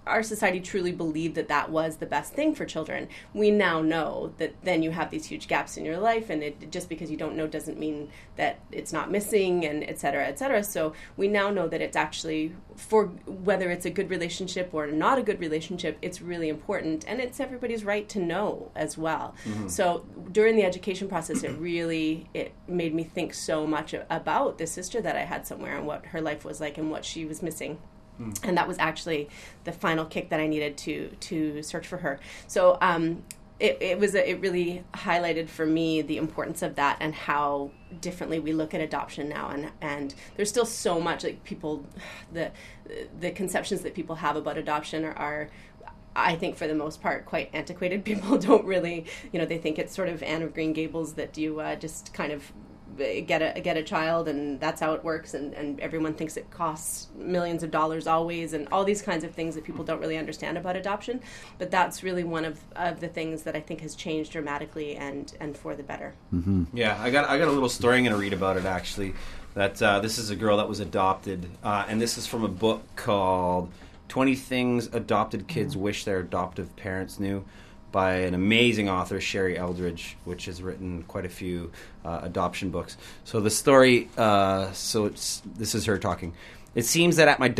our society truly believed that that was the best thing for children. We now know that then you have these huge gaps in your life, and it just because you don't know doesn't mean that it's not missing, and et cetera, et cetera. So we now know that it's actually, for whether it's a good relationship or not a good relationship, it's really important, and it's everybody's right to know as well. Mhm. So during the education process, it made me think so much about the sister that I had somewhere and what her life was like and what she was missing. And that was actually the final kick that I needed to search for her. So it really highlighted for me the importance of that and how differently we look at adoption now. And there's still so much, like, people, the conceptions that people have about adoption are I think for the most part quite antiquated. People don't really, they think it's sort of Anne of Green Gables, that you just kind of get a child and that's how it works, and everyone thinks it costs millions of dollars always, and all these kinds of things that people don't really understand about adoption. But that's really one of the things that I think has changed dramatically and for the better. Mm-hmm. Yeah, I got a little story I'm going to read about it, actually. That this is a girl that was adopted, and this is from a book called 20 Things Adopted Kids Wish Their Adoptive Parents Knew, by an amazing author, Sherry Eldridge, which has written quite a few adoption books. So the story, this is her talking. It seems that at my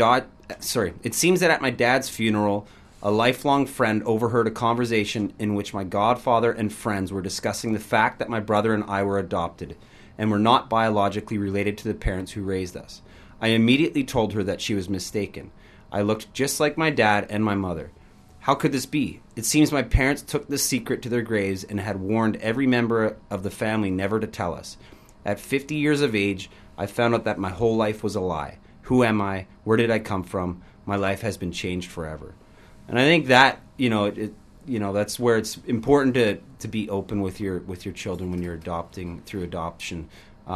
dad's funeral, a lifelong friend overheard a conversation in which my godfather and friends were discussing the fact that my brother and I were adopted and were not biologically related to the parents who raised us. I immediately told her that she was mistaken. I looked just like my dad and my mother. How could this be? It seems my parents took the secret to their graves and had warned every member of the family never to tell us. At 50 years of age, I found out that my whole life was a lie. Who am I? Where did I come from? My life has been changed forever. And I think that, that's where it's important to be open with your children when you're adopting through adoption.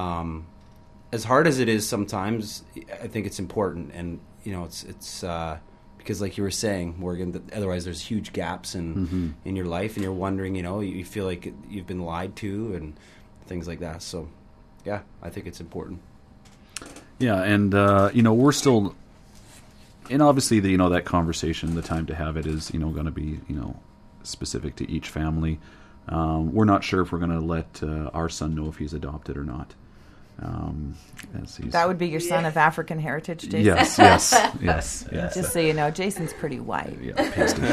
As hard as it is sometimes, I think it's important, and it's because, like you were saying, Morgan, that otherwise there's huge gaps in your life, and you're wondering, you feel like you've been lied to and things like that. So, yeah, I think it's important. Yeah, and we're still, and obviously that conversation, the time to have it is going to be specific to each family. We're not sure if we're going to let our son know if he's adopted or not. That would be your son of African heritage, Jason? Yes. Just so you know, Jason's pretty white. Yeah, pasty.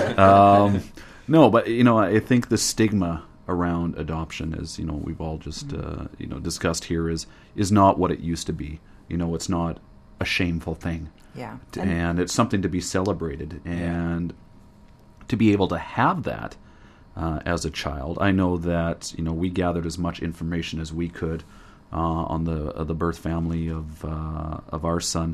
No, but, I think the stigma around adoption, as, we've all just, discussed here, is not what it used to be. It's not a shameful thing. Yeah. And it's something to be celebrated. And to be able to have that as a child, I know that, we gathered as much information as we could on the birth family of our son,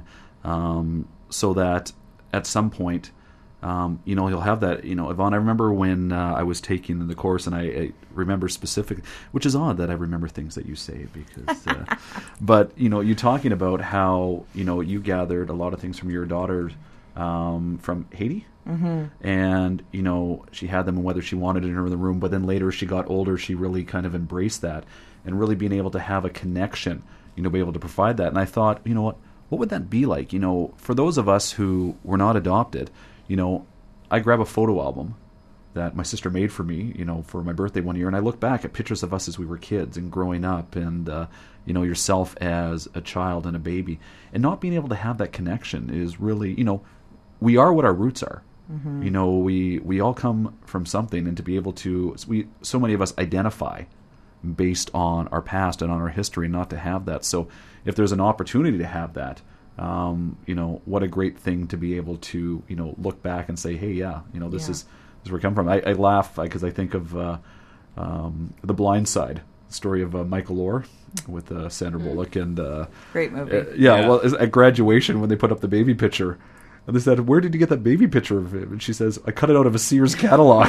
so that at some point, he'll have that. Yvonne, I remember when I was taking the course, and I remember specifically, which is odd that I remember things that you say, because, but you talking about how you gathered a lot of things from your daughter from Haiti. Mm-hmm. And she had them, and whether she wanted it in her room, but then later she got older, she really kind of embraced that, and really being able to have a connection, be able to provide that. And I thought, what would that be like? For those of us who were not adopted, I grab a photo album that my sister made for me, for my birthday one year, and I look back at pictures of us as we were kids and growing up, and yourself as a child and a baby, and not being able to have that connection is really, we are what our roots are. Mm-hmm. We all come from something, and to be able to, so many of us identify based on our past and on our history, not to have that. So if there's an opportunity to have that, what a great thing to be able to, look back and say, hey, yeah, this is where I come from. I laugh because I think of The Blind Side, story of Michael Orr with Sandra Bullock. And great movie. Well, at graduation, when they put up the baby picture, and they said, where did you get that baby picture of him? And she says, I cut it out of a Sears catalog.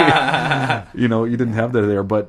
You didn't have that there. But,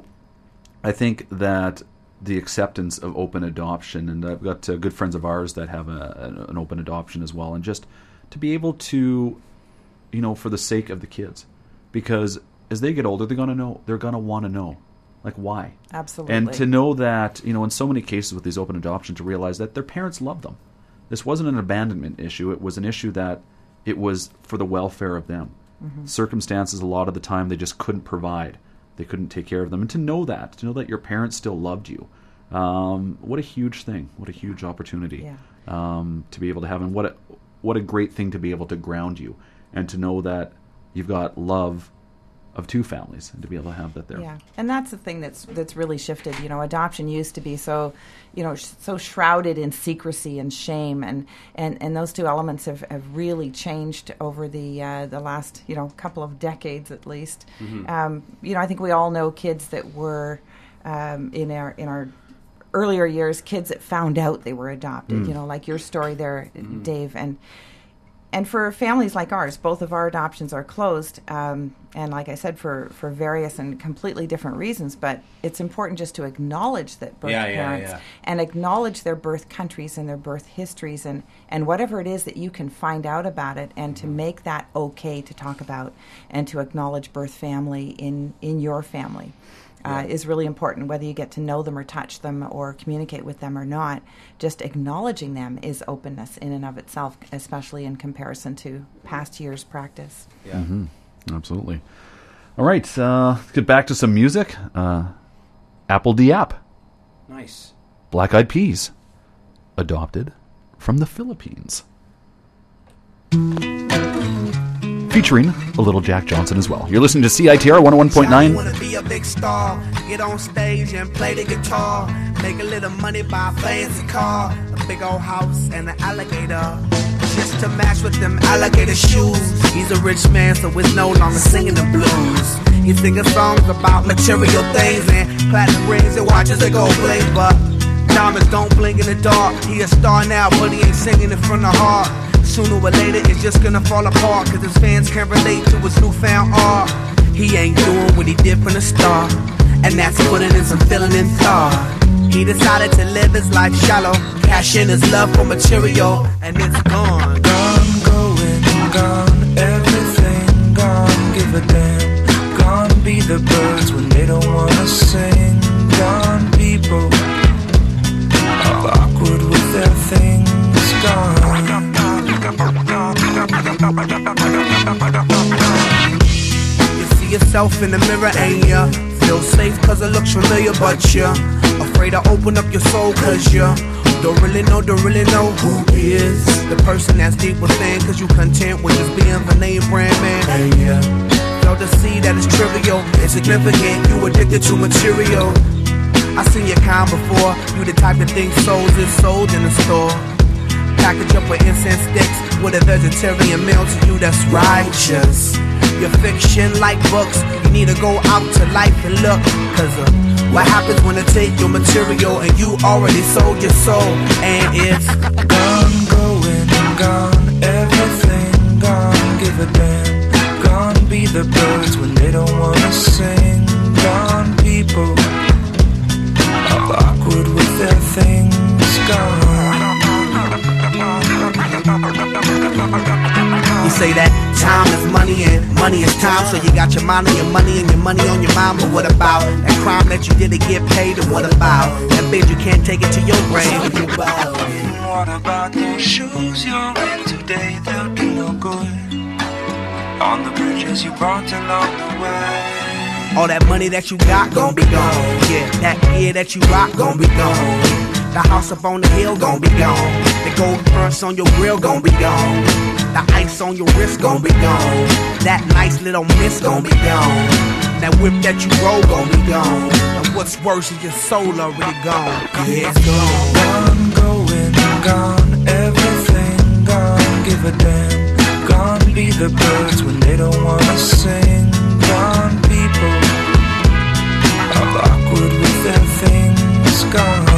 I think that the acceptance of open adoption, and I've got good friends of ours that have an open adoption as well, and just to be able to, for the sake of the kids, because as they get older, they're going to want to know, like, why. Absolutely. And to know that, in so many cases with these open adoptions, to realize that their parents love them. This wasn't an abandonment issue. It was an issue that it was for the welfare of them. Circumstances, a lot of the time, they just couldn't provide. They couldn't take care of them. And to know that your parents still loved you, what a huge thing. What a huge opportunity to be able to have. And what a great thing to be able to ground you and to know that you've got love of two families and to be able to have that there. Yeah, and that's the thing that's really shifted. Adoption used to be so, so shrouded in secrecy and shame, and those two elements have really changed over the last couple of decades at least. I think we all know kids that were in our earlier years, kids that found out they were adopted. Like your story there, Dave, and for families like ours, both of our adoptions are closed, and like I said, for various and completely different reasons. But it's important just to acknowledge that birth parents and acknowledge their birth countries and their birth histories and whatever it is that you can find out about it, and to make that okay to talk about and to acknowledge birth family in your family. Is really important, whether you get to know them or touch them or communicate with them or not. Just acknowledging them is openness in and of itself, especially in comparison to past years' practice. Yeah, absolutely. All right, let's get back to some music. Apple Diap. Nice. Black Eyed Peas. Adopted from the Philippines. Featuring a little Jack Johnson as well. You're listening to CITR 101.9. Want to be a big star, get on stage and play the guitar, make a little money, buy a fancy car, a big old house and an alligator, just to match with them alligator shoes. He's a rich man, so it's no longer singing the blues. He's singing songs about material things and platinum rings and watches that go bling, but diamonds don't blink in the dark. He a star now, but he ain't singing it from the heart. Sooner or later it's just gonna fall apart, cause his fans can't relate to his newfound art. He ain't doing what he did from the start, and that's putting in some feeling and thought. He decided to live his life shallow, cash in his love for material, and it's gone. Gone, going, gone, everything gone, give a damn. Gone be the birds when they don't wanna sing. Gone people are awkward with their things. Gone. You see yourself in the mirror, ain't ya? Feel safe cause it looks familiar, but you're afraid to open up your soul cause you don't really know who is the person that's deep within, cause you content with just being the name brand man. And yeah, fail to see that it's trivial, insignificant, you addicted to material. I seen your kind before, you the type that thinks souls is sold in the store. Package up with incense sticks with a vegetarian meal to you that's righteous. Your fiction like books, you need to go out to life and look, cause what happens when they take your material and you already sold your soul, and it's gone, going, gone, everything gone, give a damn. Gone be the birds when they don't wanna sing. Gone people are awkward with their things. Gone. You say that time is money and money is time, so you got your mind on your money and your money on your mind. But what about that crime that you did to get paid? And what about that bitch you can't take it to your grave? What about those shoes you're in today? They'll do no good on the bridges you burnt along the way. All that money that you got gon' be gone. Yeah, that gear that you rock gon' be gone. The house up on the hill gon' be gone. The gold fronts on your grill gon' be gone. The ice on your wrist gon' be gone. That nice little miss gon' be gone. That whip that you roll gon' be gone. And what's worse is your soul already gone. Yeah, it's gone. Gone, going, gone, everything gone, give a damn. Gone be the birds when they don't wanna sing. Gone people are awkward with their things. Gone.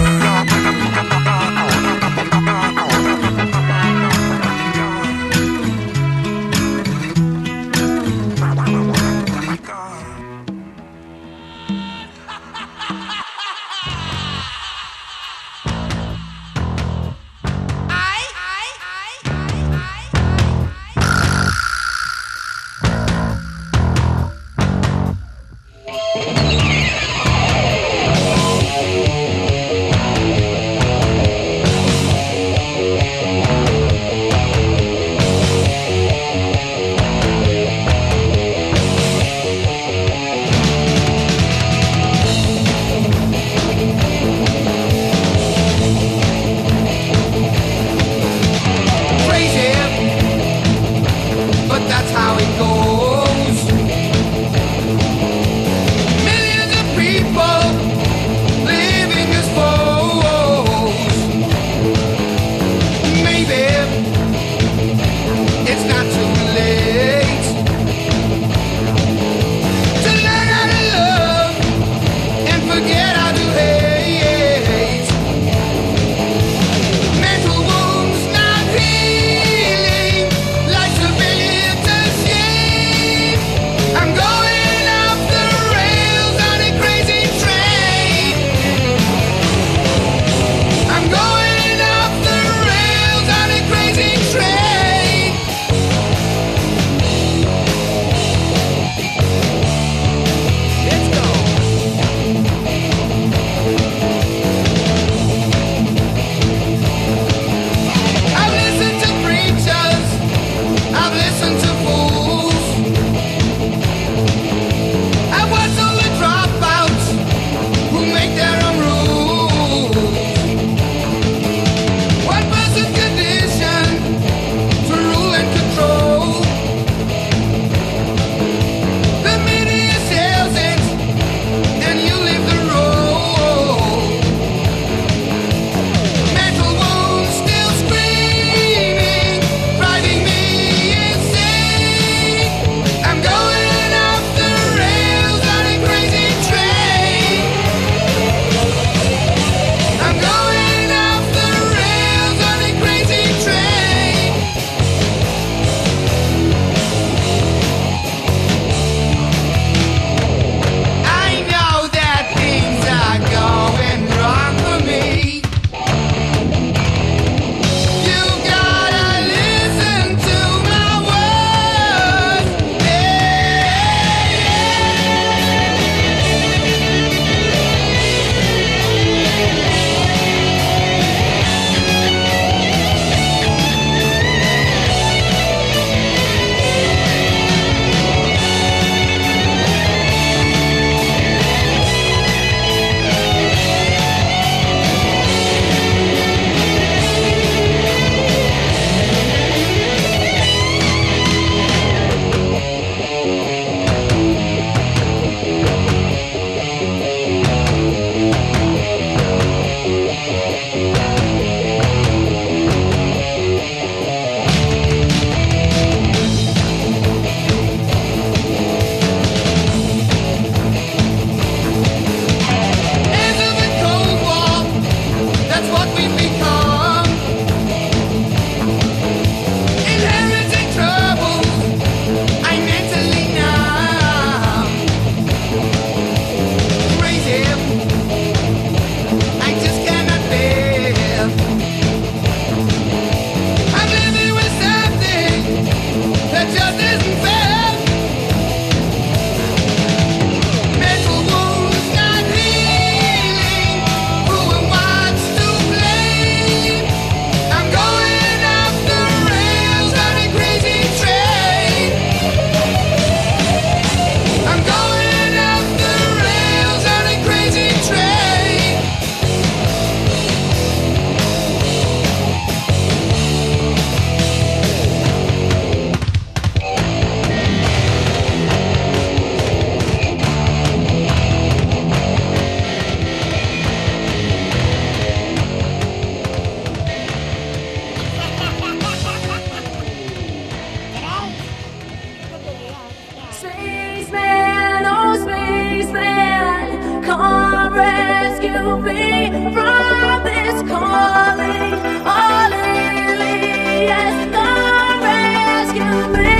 rescue me from this calling. Oh, Lily, yes, come rescue me.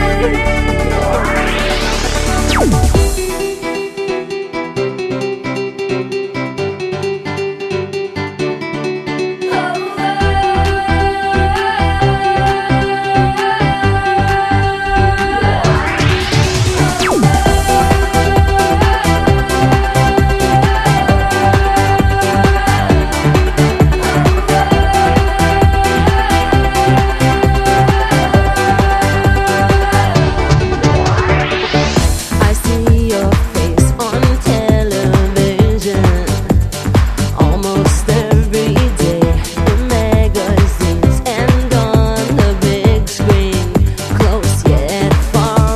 I see your face on television almost every day, in magazines and on the big screen, close yet far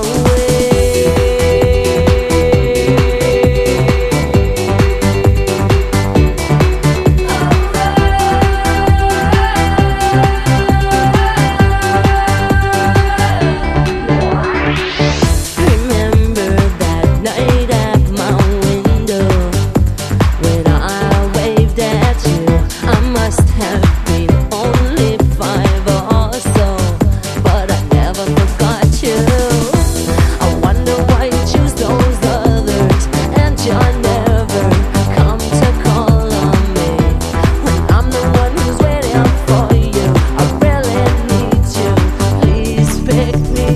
Remember that night at my window when I waved at you. I must have been only 5 or so, but I never forgot you. I wonder why you choose those others, and you never come to call on me when I'm the one who's waiting for you. I really need you. Please pick me.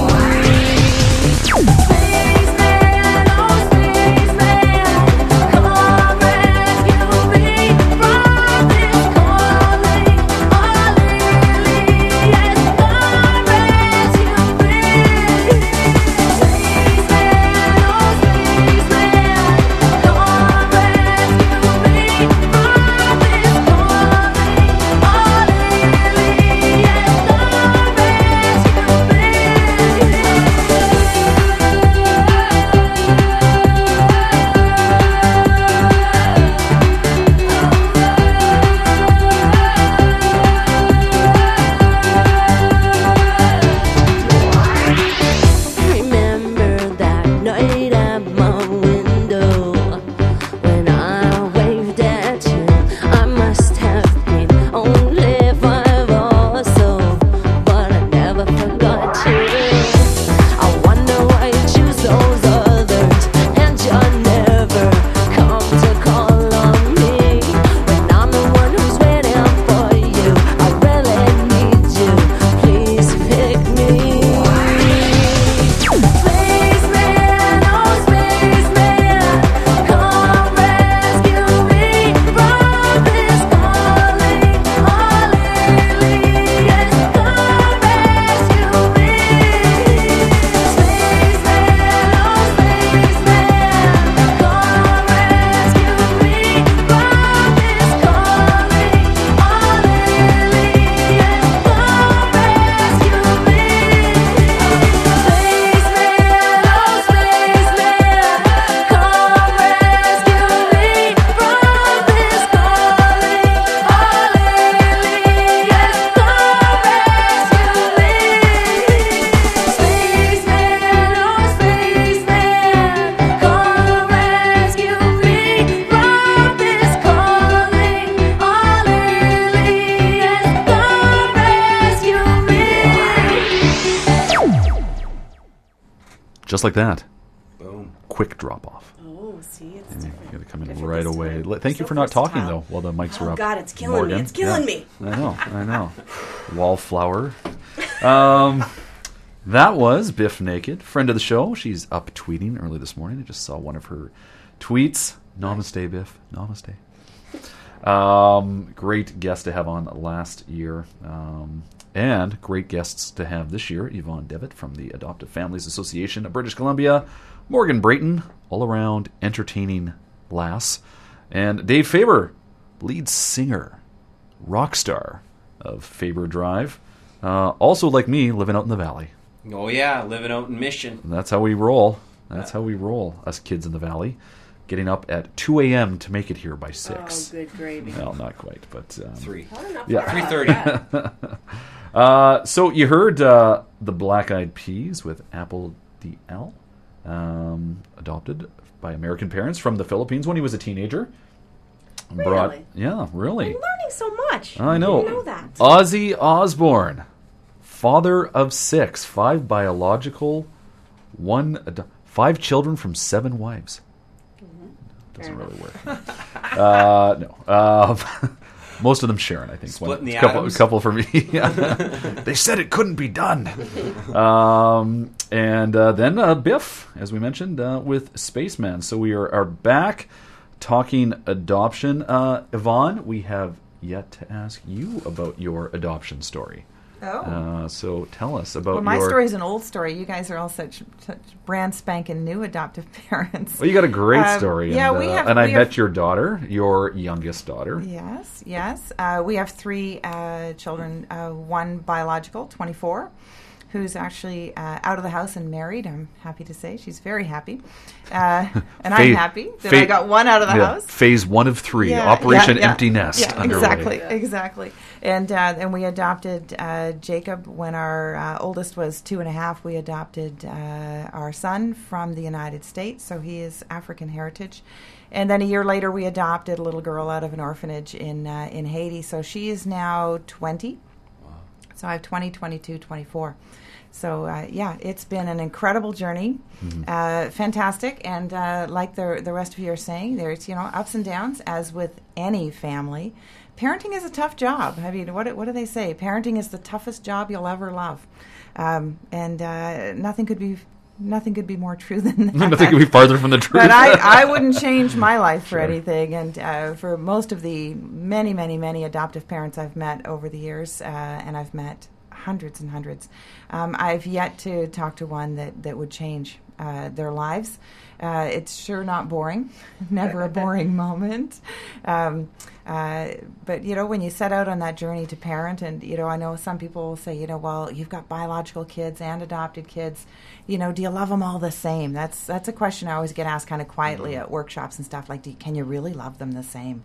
Spaceman, oh spaceman, come rescue me from this calling. Oh, Lily, yes, come rescue me. Spaceman, oh spaceman, come rescue me from this calling. Oh, Lily, yes, Remember that night at my window when I waved at you. I must have been only 5 or so, but I never forgot you. I wonder why you choose those others, and you never come to call on me when I'm the one who's waiting for you. I really need you. Please pick me. Spaceman, oh spaceman, come rescue me from this calling. Oh, Lily, yes, come rescue me. Spaceman, oh spaceman, come rescue me from this calling. Oh, Lily, yes, come rescue me. Spaceman, oh spaceman, come rescue me from this calling. Oh, Lily, yes, come rescue me. Spaceman, oh spaceman, come rescue me from this calling. Oh, Lily, yes, come rescue me. Just like that. Boom. Quick drop off. Oh, see, it's You different. gotta come in Different right this away. time. Thank you So for not talking versatile. though while the mics were Oh, up. God, it's killing me. Morgan. It's killing me. I know. Wallflower. That was Biff Naked, friend of the show. She's up tweeting early this morning. I just saw one of her tweets. Namaste, Biff. Namaste. Great guest to have on last year. And great guests to have this year. Yvonne Devitt from the Adoptive Families Association of British Columbia. Morgan Brayton, all-around entertaining lass. And Dave Faber, lead singer, rock star of Faber Drive. Also, like me, living out in the valley. Oh, yeah, living out in Mission. And that's how we roll. That's how we roll, us kids in the valley. Getting up at 2 a.m. to make it here by 6. Oh, good gravy. Well, not quite, but... 3. Yeah. 3:30. So you heard the Black Eyed Peas with Apple DL, adopted by American parents from the Philippines when he was a teenager. Really? Yeah, really. I'm learning so much. I know. I didn't know that. Ozzy Osbourne, father of 6, 5 biological, 5 children from 7 wives. Doesn't really work. No. Most of them Sharon, I think. Splitting the a atoms. couple for me. They said it couldn't be done. And then Biff, as we mentioned, with Spaceman. So we are back talking adoption. Yvonne, we have yet to ask you about your adoption story. Oh. So tell us about Well, my story is an old story. You guys are all such brand spanking new adoptive parents. Well, you got a great story. Yeah, and, we have. And I we met have, your daughter, your youngest daughter. Yes. We have 3 children. 1 biological, 24, who's actually out of the house and married. I'm happy to say she's very happy, and I'm happy that I got 1 out of the house. Phase 1 of 3, Operation Empty Nest. Yeah, exactly. And we adopted Jacob when our oldest was 2.5. We adopted our son from the United States, so he is African heritage. And then a year later, we adopted a little girl out of an orphanage in Haiti. So she is now 20. So I have 20, 22, 24. So, it's been an incredible journey. Fantastic. And like the rest of you are saying, there's, ups and downs, as with any family. Parenting is a tough job. I mean, what do they say? Parenting is the toughest job you'll ever love. And nothing could be more true than that. Nothing could be farther from the truth. But I wouldn't change my life for anything. And for most of the many, many, many adoptive parents I've met over the years, and I've met hundreds and hundreds, I've yet to talk to one that would change their lives. It's sure not boring. Never a boring moment. But, when you set out on that journey to parent, and, I know some people will say, well, you've got biological kids and adopted kids. Do you love them all the same? That's a question I always get asked kind of quietly at workshops and stuff. Like, can you really love them the same?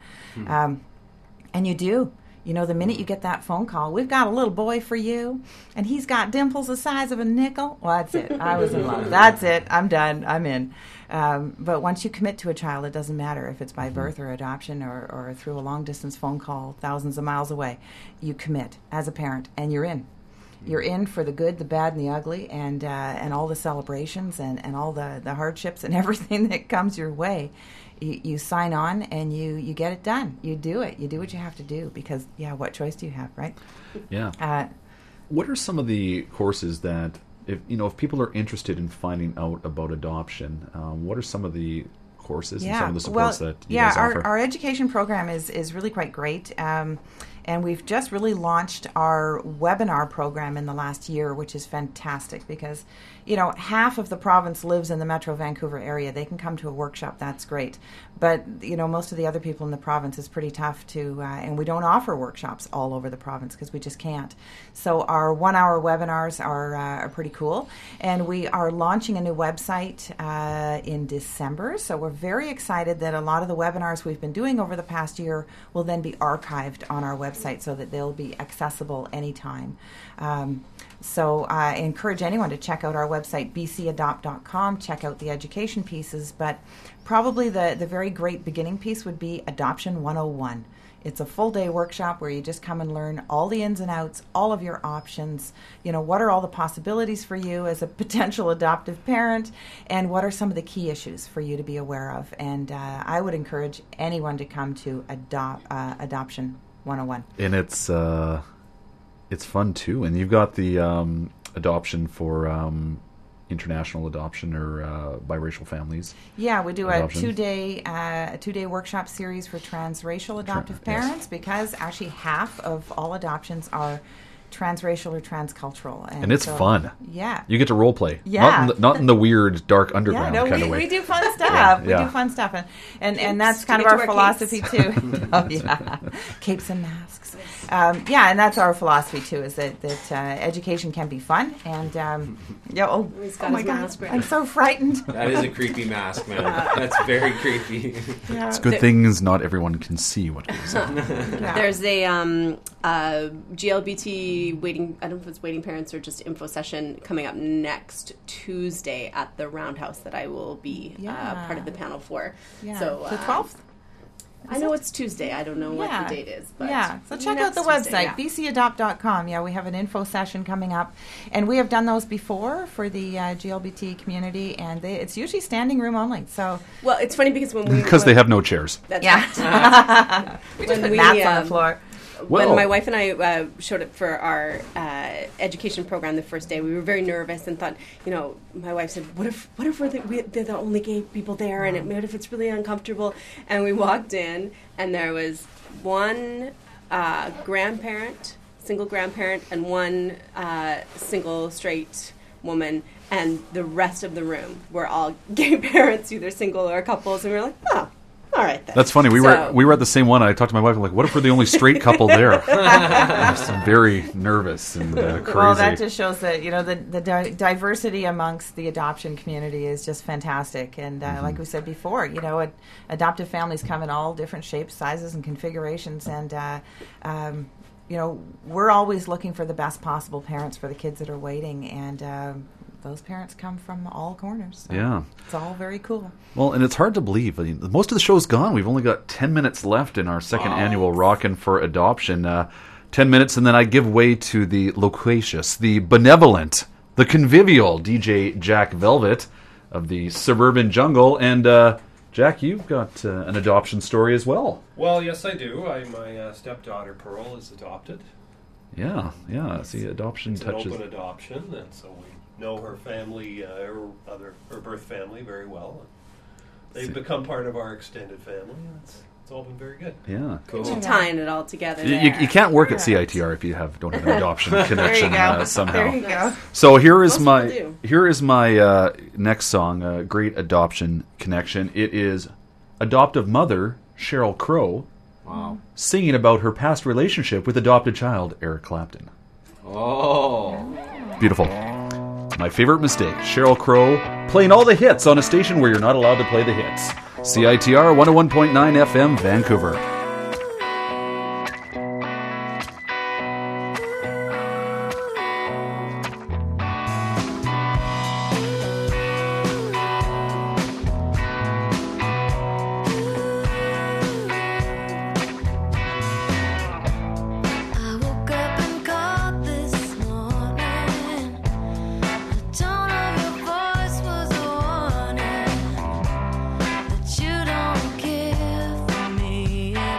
And you do. The minute you get that phone call, we've got a little boy for you, and he's got dimples the size of a nickel. Well, that's it. I was in love. That's it. I'm done. I'm in. But once you commit to a child, it doesn't matter if it's by birth or adoption or through a long-distance phone call thousands of miles away. You commit as a parent, and you're in. You're in for the good, the bad, and the ugly, and all the celebrations and all the hardships and everything that comes your way. You sign on and you get it done. You do it. You do what you have to do because, what choice do you have, right? Yeah. What are some of the courses that, if people are interested in finding out about adoption, what are some of the courses and some of the supports that you guys offer? Our education program is really quite great. And we've just really launched our webinar program in the last year, which is fantastic because, half of the province lives in the Metro Vancouver area. They can come to a workshop. That's great. But, most of the other people in the province is pretty tough to, and we don't offer workshops all over the province because we just can't. So our 1-hour webinars are pretty cool. And we are launching a new website in December. So we're very excited that a lot of the webinars we've been doing over the past year will then be archived on our website so that they'll be accessible anytime. So I encourage anyone to check out our website, bcadopt.com, check out the education pieces, but probably the very great beginning piece would be Adoption 101. It's a full-day workshop where you just come and learn all the ins and outs, all of your options, what are all the possibilities for you as a potential adoptive parent, and what are some of the key issues for you to be aware of. And I would encourage anyone to come to Adoption 101. And it's fun too. And you've got the adoption for international adoption or biracial families. Yeah, we do adoption. a two-day workshop series for transracial adoptive parents because actually half of all adoptions are transracial or transcultural, and it's fun. Yeah, you get to role play. Yeah, not in the weird dark underground kind of way. We do fun stuff. We do fun stuff, and that's kind of our philosophy too. Oh yeah, capes and masks. And that's our philosophy too. Is that education can be fun, and He's got his mask God, I'm so frightened. That is a creepy mask, man. That's very creepy. Yeah. It's good things not everyone can see what goes on. There's a GLBT waiting, I don't know if it's waiting parents or just info session coming up next Tuesday at the Roundhouse that I will be part of the panel for. Yeah. So the 12th? I know it's Tuesday. I don't know what the date is. But so check out the website, bcadopt.com. Yeah, we have an info session coming up. And we have done those before for the GLBT community, and it's usually standing room only. So well, it's funny because because they have no chairs. That's right. We just put mats on the floor. When my wife and I showed up for our education program the first day, we were very nervous and thought, my wife said, "What if they're the only gay people there, and what if it's really uncomfortable?" And we walked in, and there was one single grandparent, and one single straight woman, and the rest of the room were all gay parents, either single or couples, and we were like, "Oh. All right, then." That's funny. We were at the same one. I talked to my wife. I'm like, what if we're the only straight couple there? I'm very nervous and crazy. Well, that just shows that the diversity amongst the adoption community is just fantastic. And like we said before, adoptive families come in all different shapes, sizes, and configurations. And we're always looking for the best possible parents for the kids that are waiting. And those parents come from all corners. So it's all very cool. Well, and it's hard to believe. Most of the show's gone. We've only got 10 minutes left in our second annual Rockin' for Adoption. 10 minutes, and then I give way to the loquacious, the benevolent, the convivial DJ Jack Velvet of the Suburban Jungle. And Jack, you've got an adoption story as well. Well, yes, I do. My stepdaughter, Pearl, is adopted. Yeah. See, adoption touches... It's an open adoption, and so we know her family, her birth family very well. They've become part of our extended family. It's all been very good. Yeah, cool. Tying it all together. You can't work at CITR if you don't have an adoption connection somehow. There you go. So here is my next song, great adoption connection. It is adoptive mother Sheryl Crow singing about her past relationship with adopted child Eric Clapton. Oh, beautiful. My favorite mistake, Sheryl Crow playing all the hits on a station where you're not allowed to play the hits. CITR 101.9 FM, Vancouver. You don't care for me.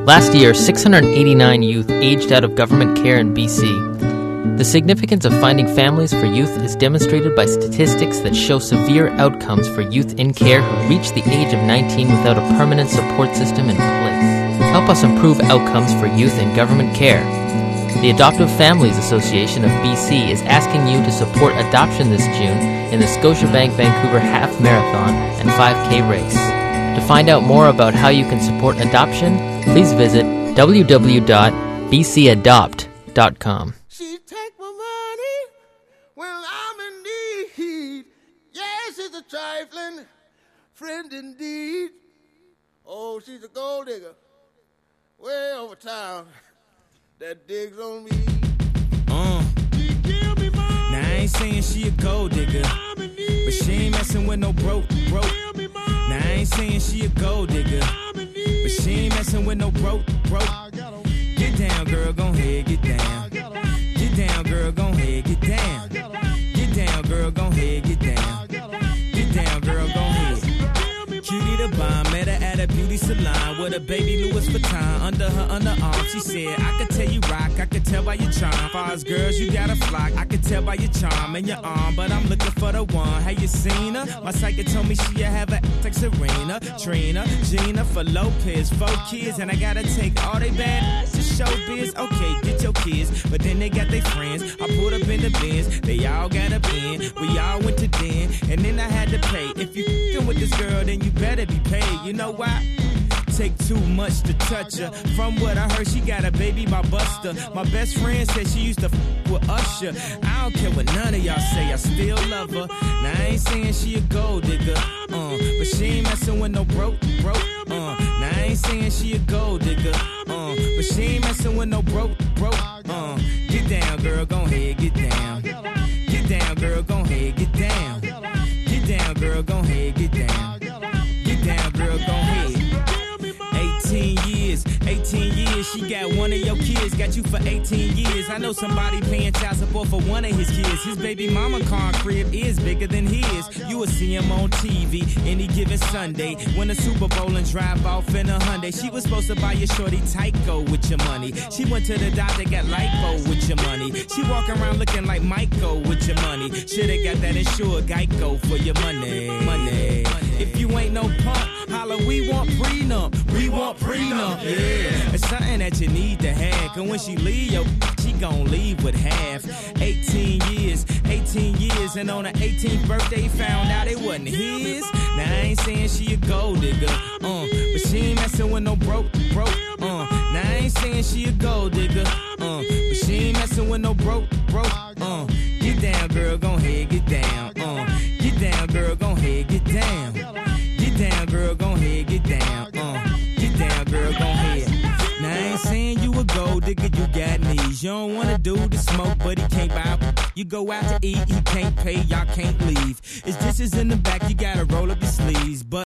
Last year, 689 youth aged out of government care in BC. The significance of finding families for youth is demonstrated by statistics that show severe outcomes for youth in care who reach the age of 19 without a permanent support system in place. Help us improve outcomes for youth in government care. The Adoptive Families Association of BC is asking you to support adoption this June in the Scotiabank Vancouver Half Marathon and 5K race. To find out more about how you can support adoption, please visit www.bcadopt.com. She take my money when I'm in need. Yes, she's a trifling friend indeed. Oh, she's a gold digger way over town that digs on me. She give me money. Now I ain't saying she a gold digger, but she ain't messing with no broke. Now I ain't saying she a gold digger, but she ain't messing with no broke. Get down, girl, gon' ahead, get down. Get down, girl, gon' ahead, get down. Get down, girl, gon' ahead, get down. Get down, girl, gon' ahead. Cutie the bomb, met her at a beauty salon with a baby Louis Vuitton under her underarm. She said, I could tell you rock, I could tell by your charm. Far as girls, you got a flock, I could tell by your charm and your arm, but I'm looking for the one. Have you seen her? My psychic told me she'll have a like Serena, Trina, Gina for Lopez, 4 kids, and I gotta take all they bad to showbiz. Okay, get your kids, but then they got their friends. I pulled up in the Benz, they all got a pen. We all went to den, and then I had to pay. If you f***ing with this girl, then you better be paid. You know why? Take too much to touch her. From what I heard, she got a baby by Buster. My best friend said she used to f with Usher. I don't care what none of y'all say, I still love her. Now I ain't saying she a gold digger, but she ain't messing with no broke. Now I ain't saying she a gold digger, but she ain't messing with no broke. Get down, girl, gon' ahead, get down. Get down, girl, gon' ahead, get down. Get down, girl, gon' ahead, get down. Get down, girl, gon' ahead. 18 years, she got one of your kids, got you for 18 years. I know somebody paying child support for one of his kids. His baby mama car crib is bigger than his. You will see him on TV any given Sunday. Win a Super Bowl and drive off in a Hyundai. She was supposed to buy your shorty Tyco with your money. She went to the doctor, got lipo with your money. She walk around looking like Michael with your money. Shoulda got that insured Geico for your money. If you ain't no punk, holla, we want prenup. We want prenup, yeah. It's something that you need to have, cause when she leave, she gon' leave with half. 18 years, and on her 18th birthday, found out it wasn't his. Now I ain't saying she a gold digger, but she ain't messing with no broke. Now I ain't saying she a gold digger, but she ain't messing with no broke. Get down, girl, gon' ahead, get down. Get down, girl, gon' ahead, get down. Get down, girl, gon' ahead, get down. Get down, girl, gon' ahead. Now I ain't saying you a gold digger, you got knees. You don't wanna do the smoke, but he can't buy. You go out to eat, he can't pay, y'all can't leave. His dishes in the back, you gotta roll up your sleeves. But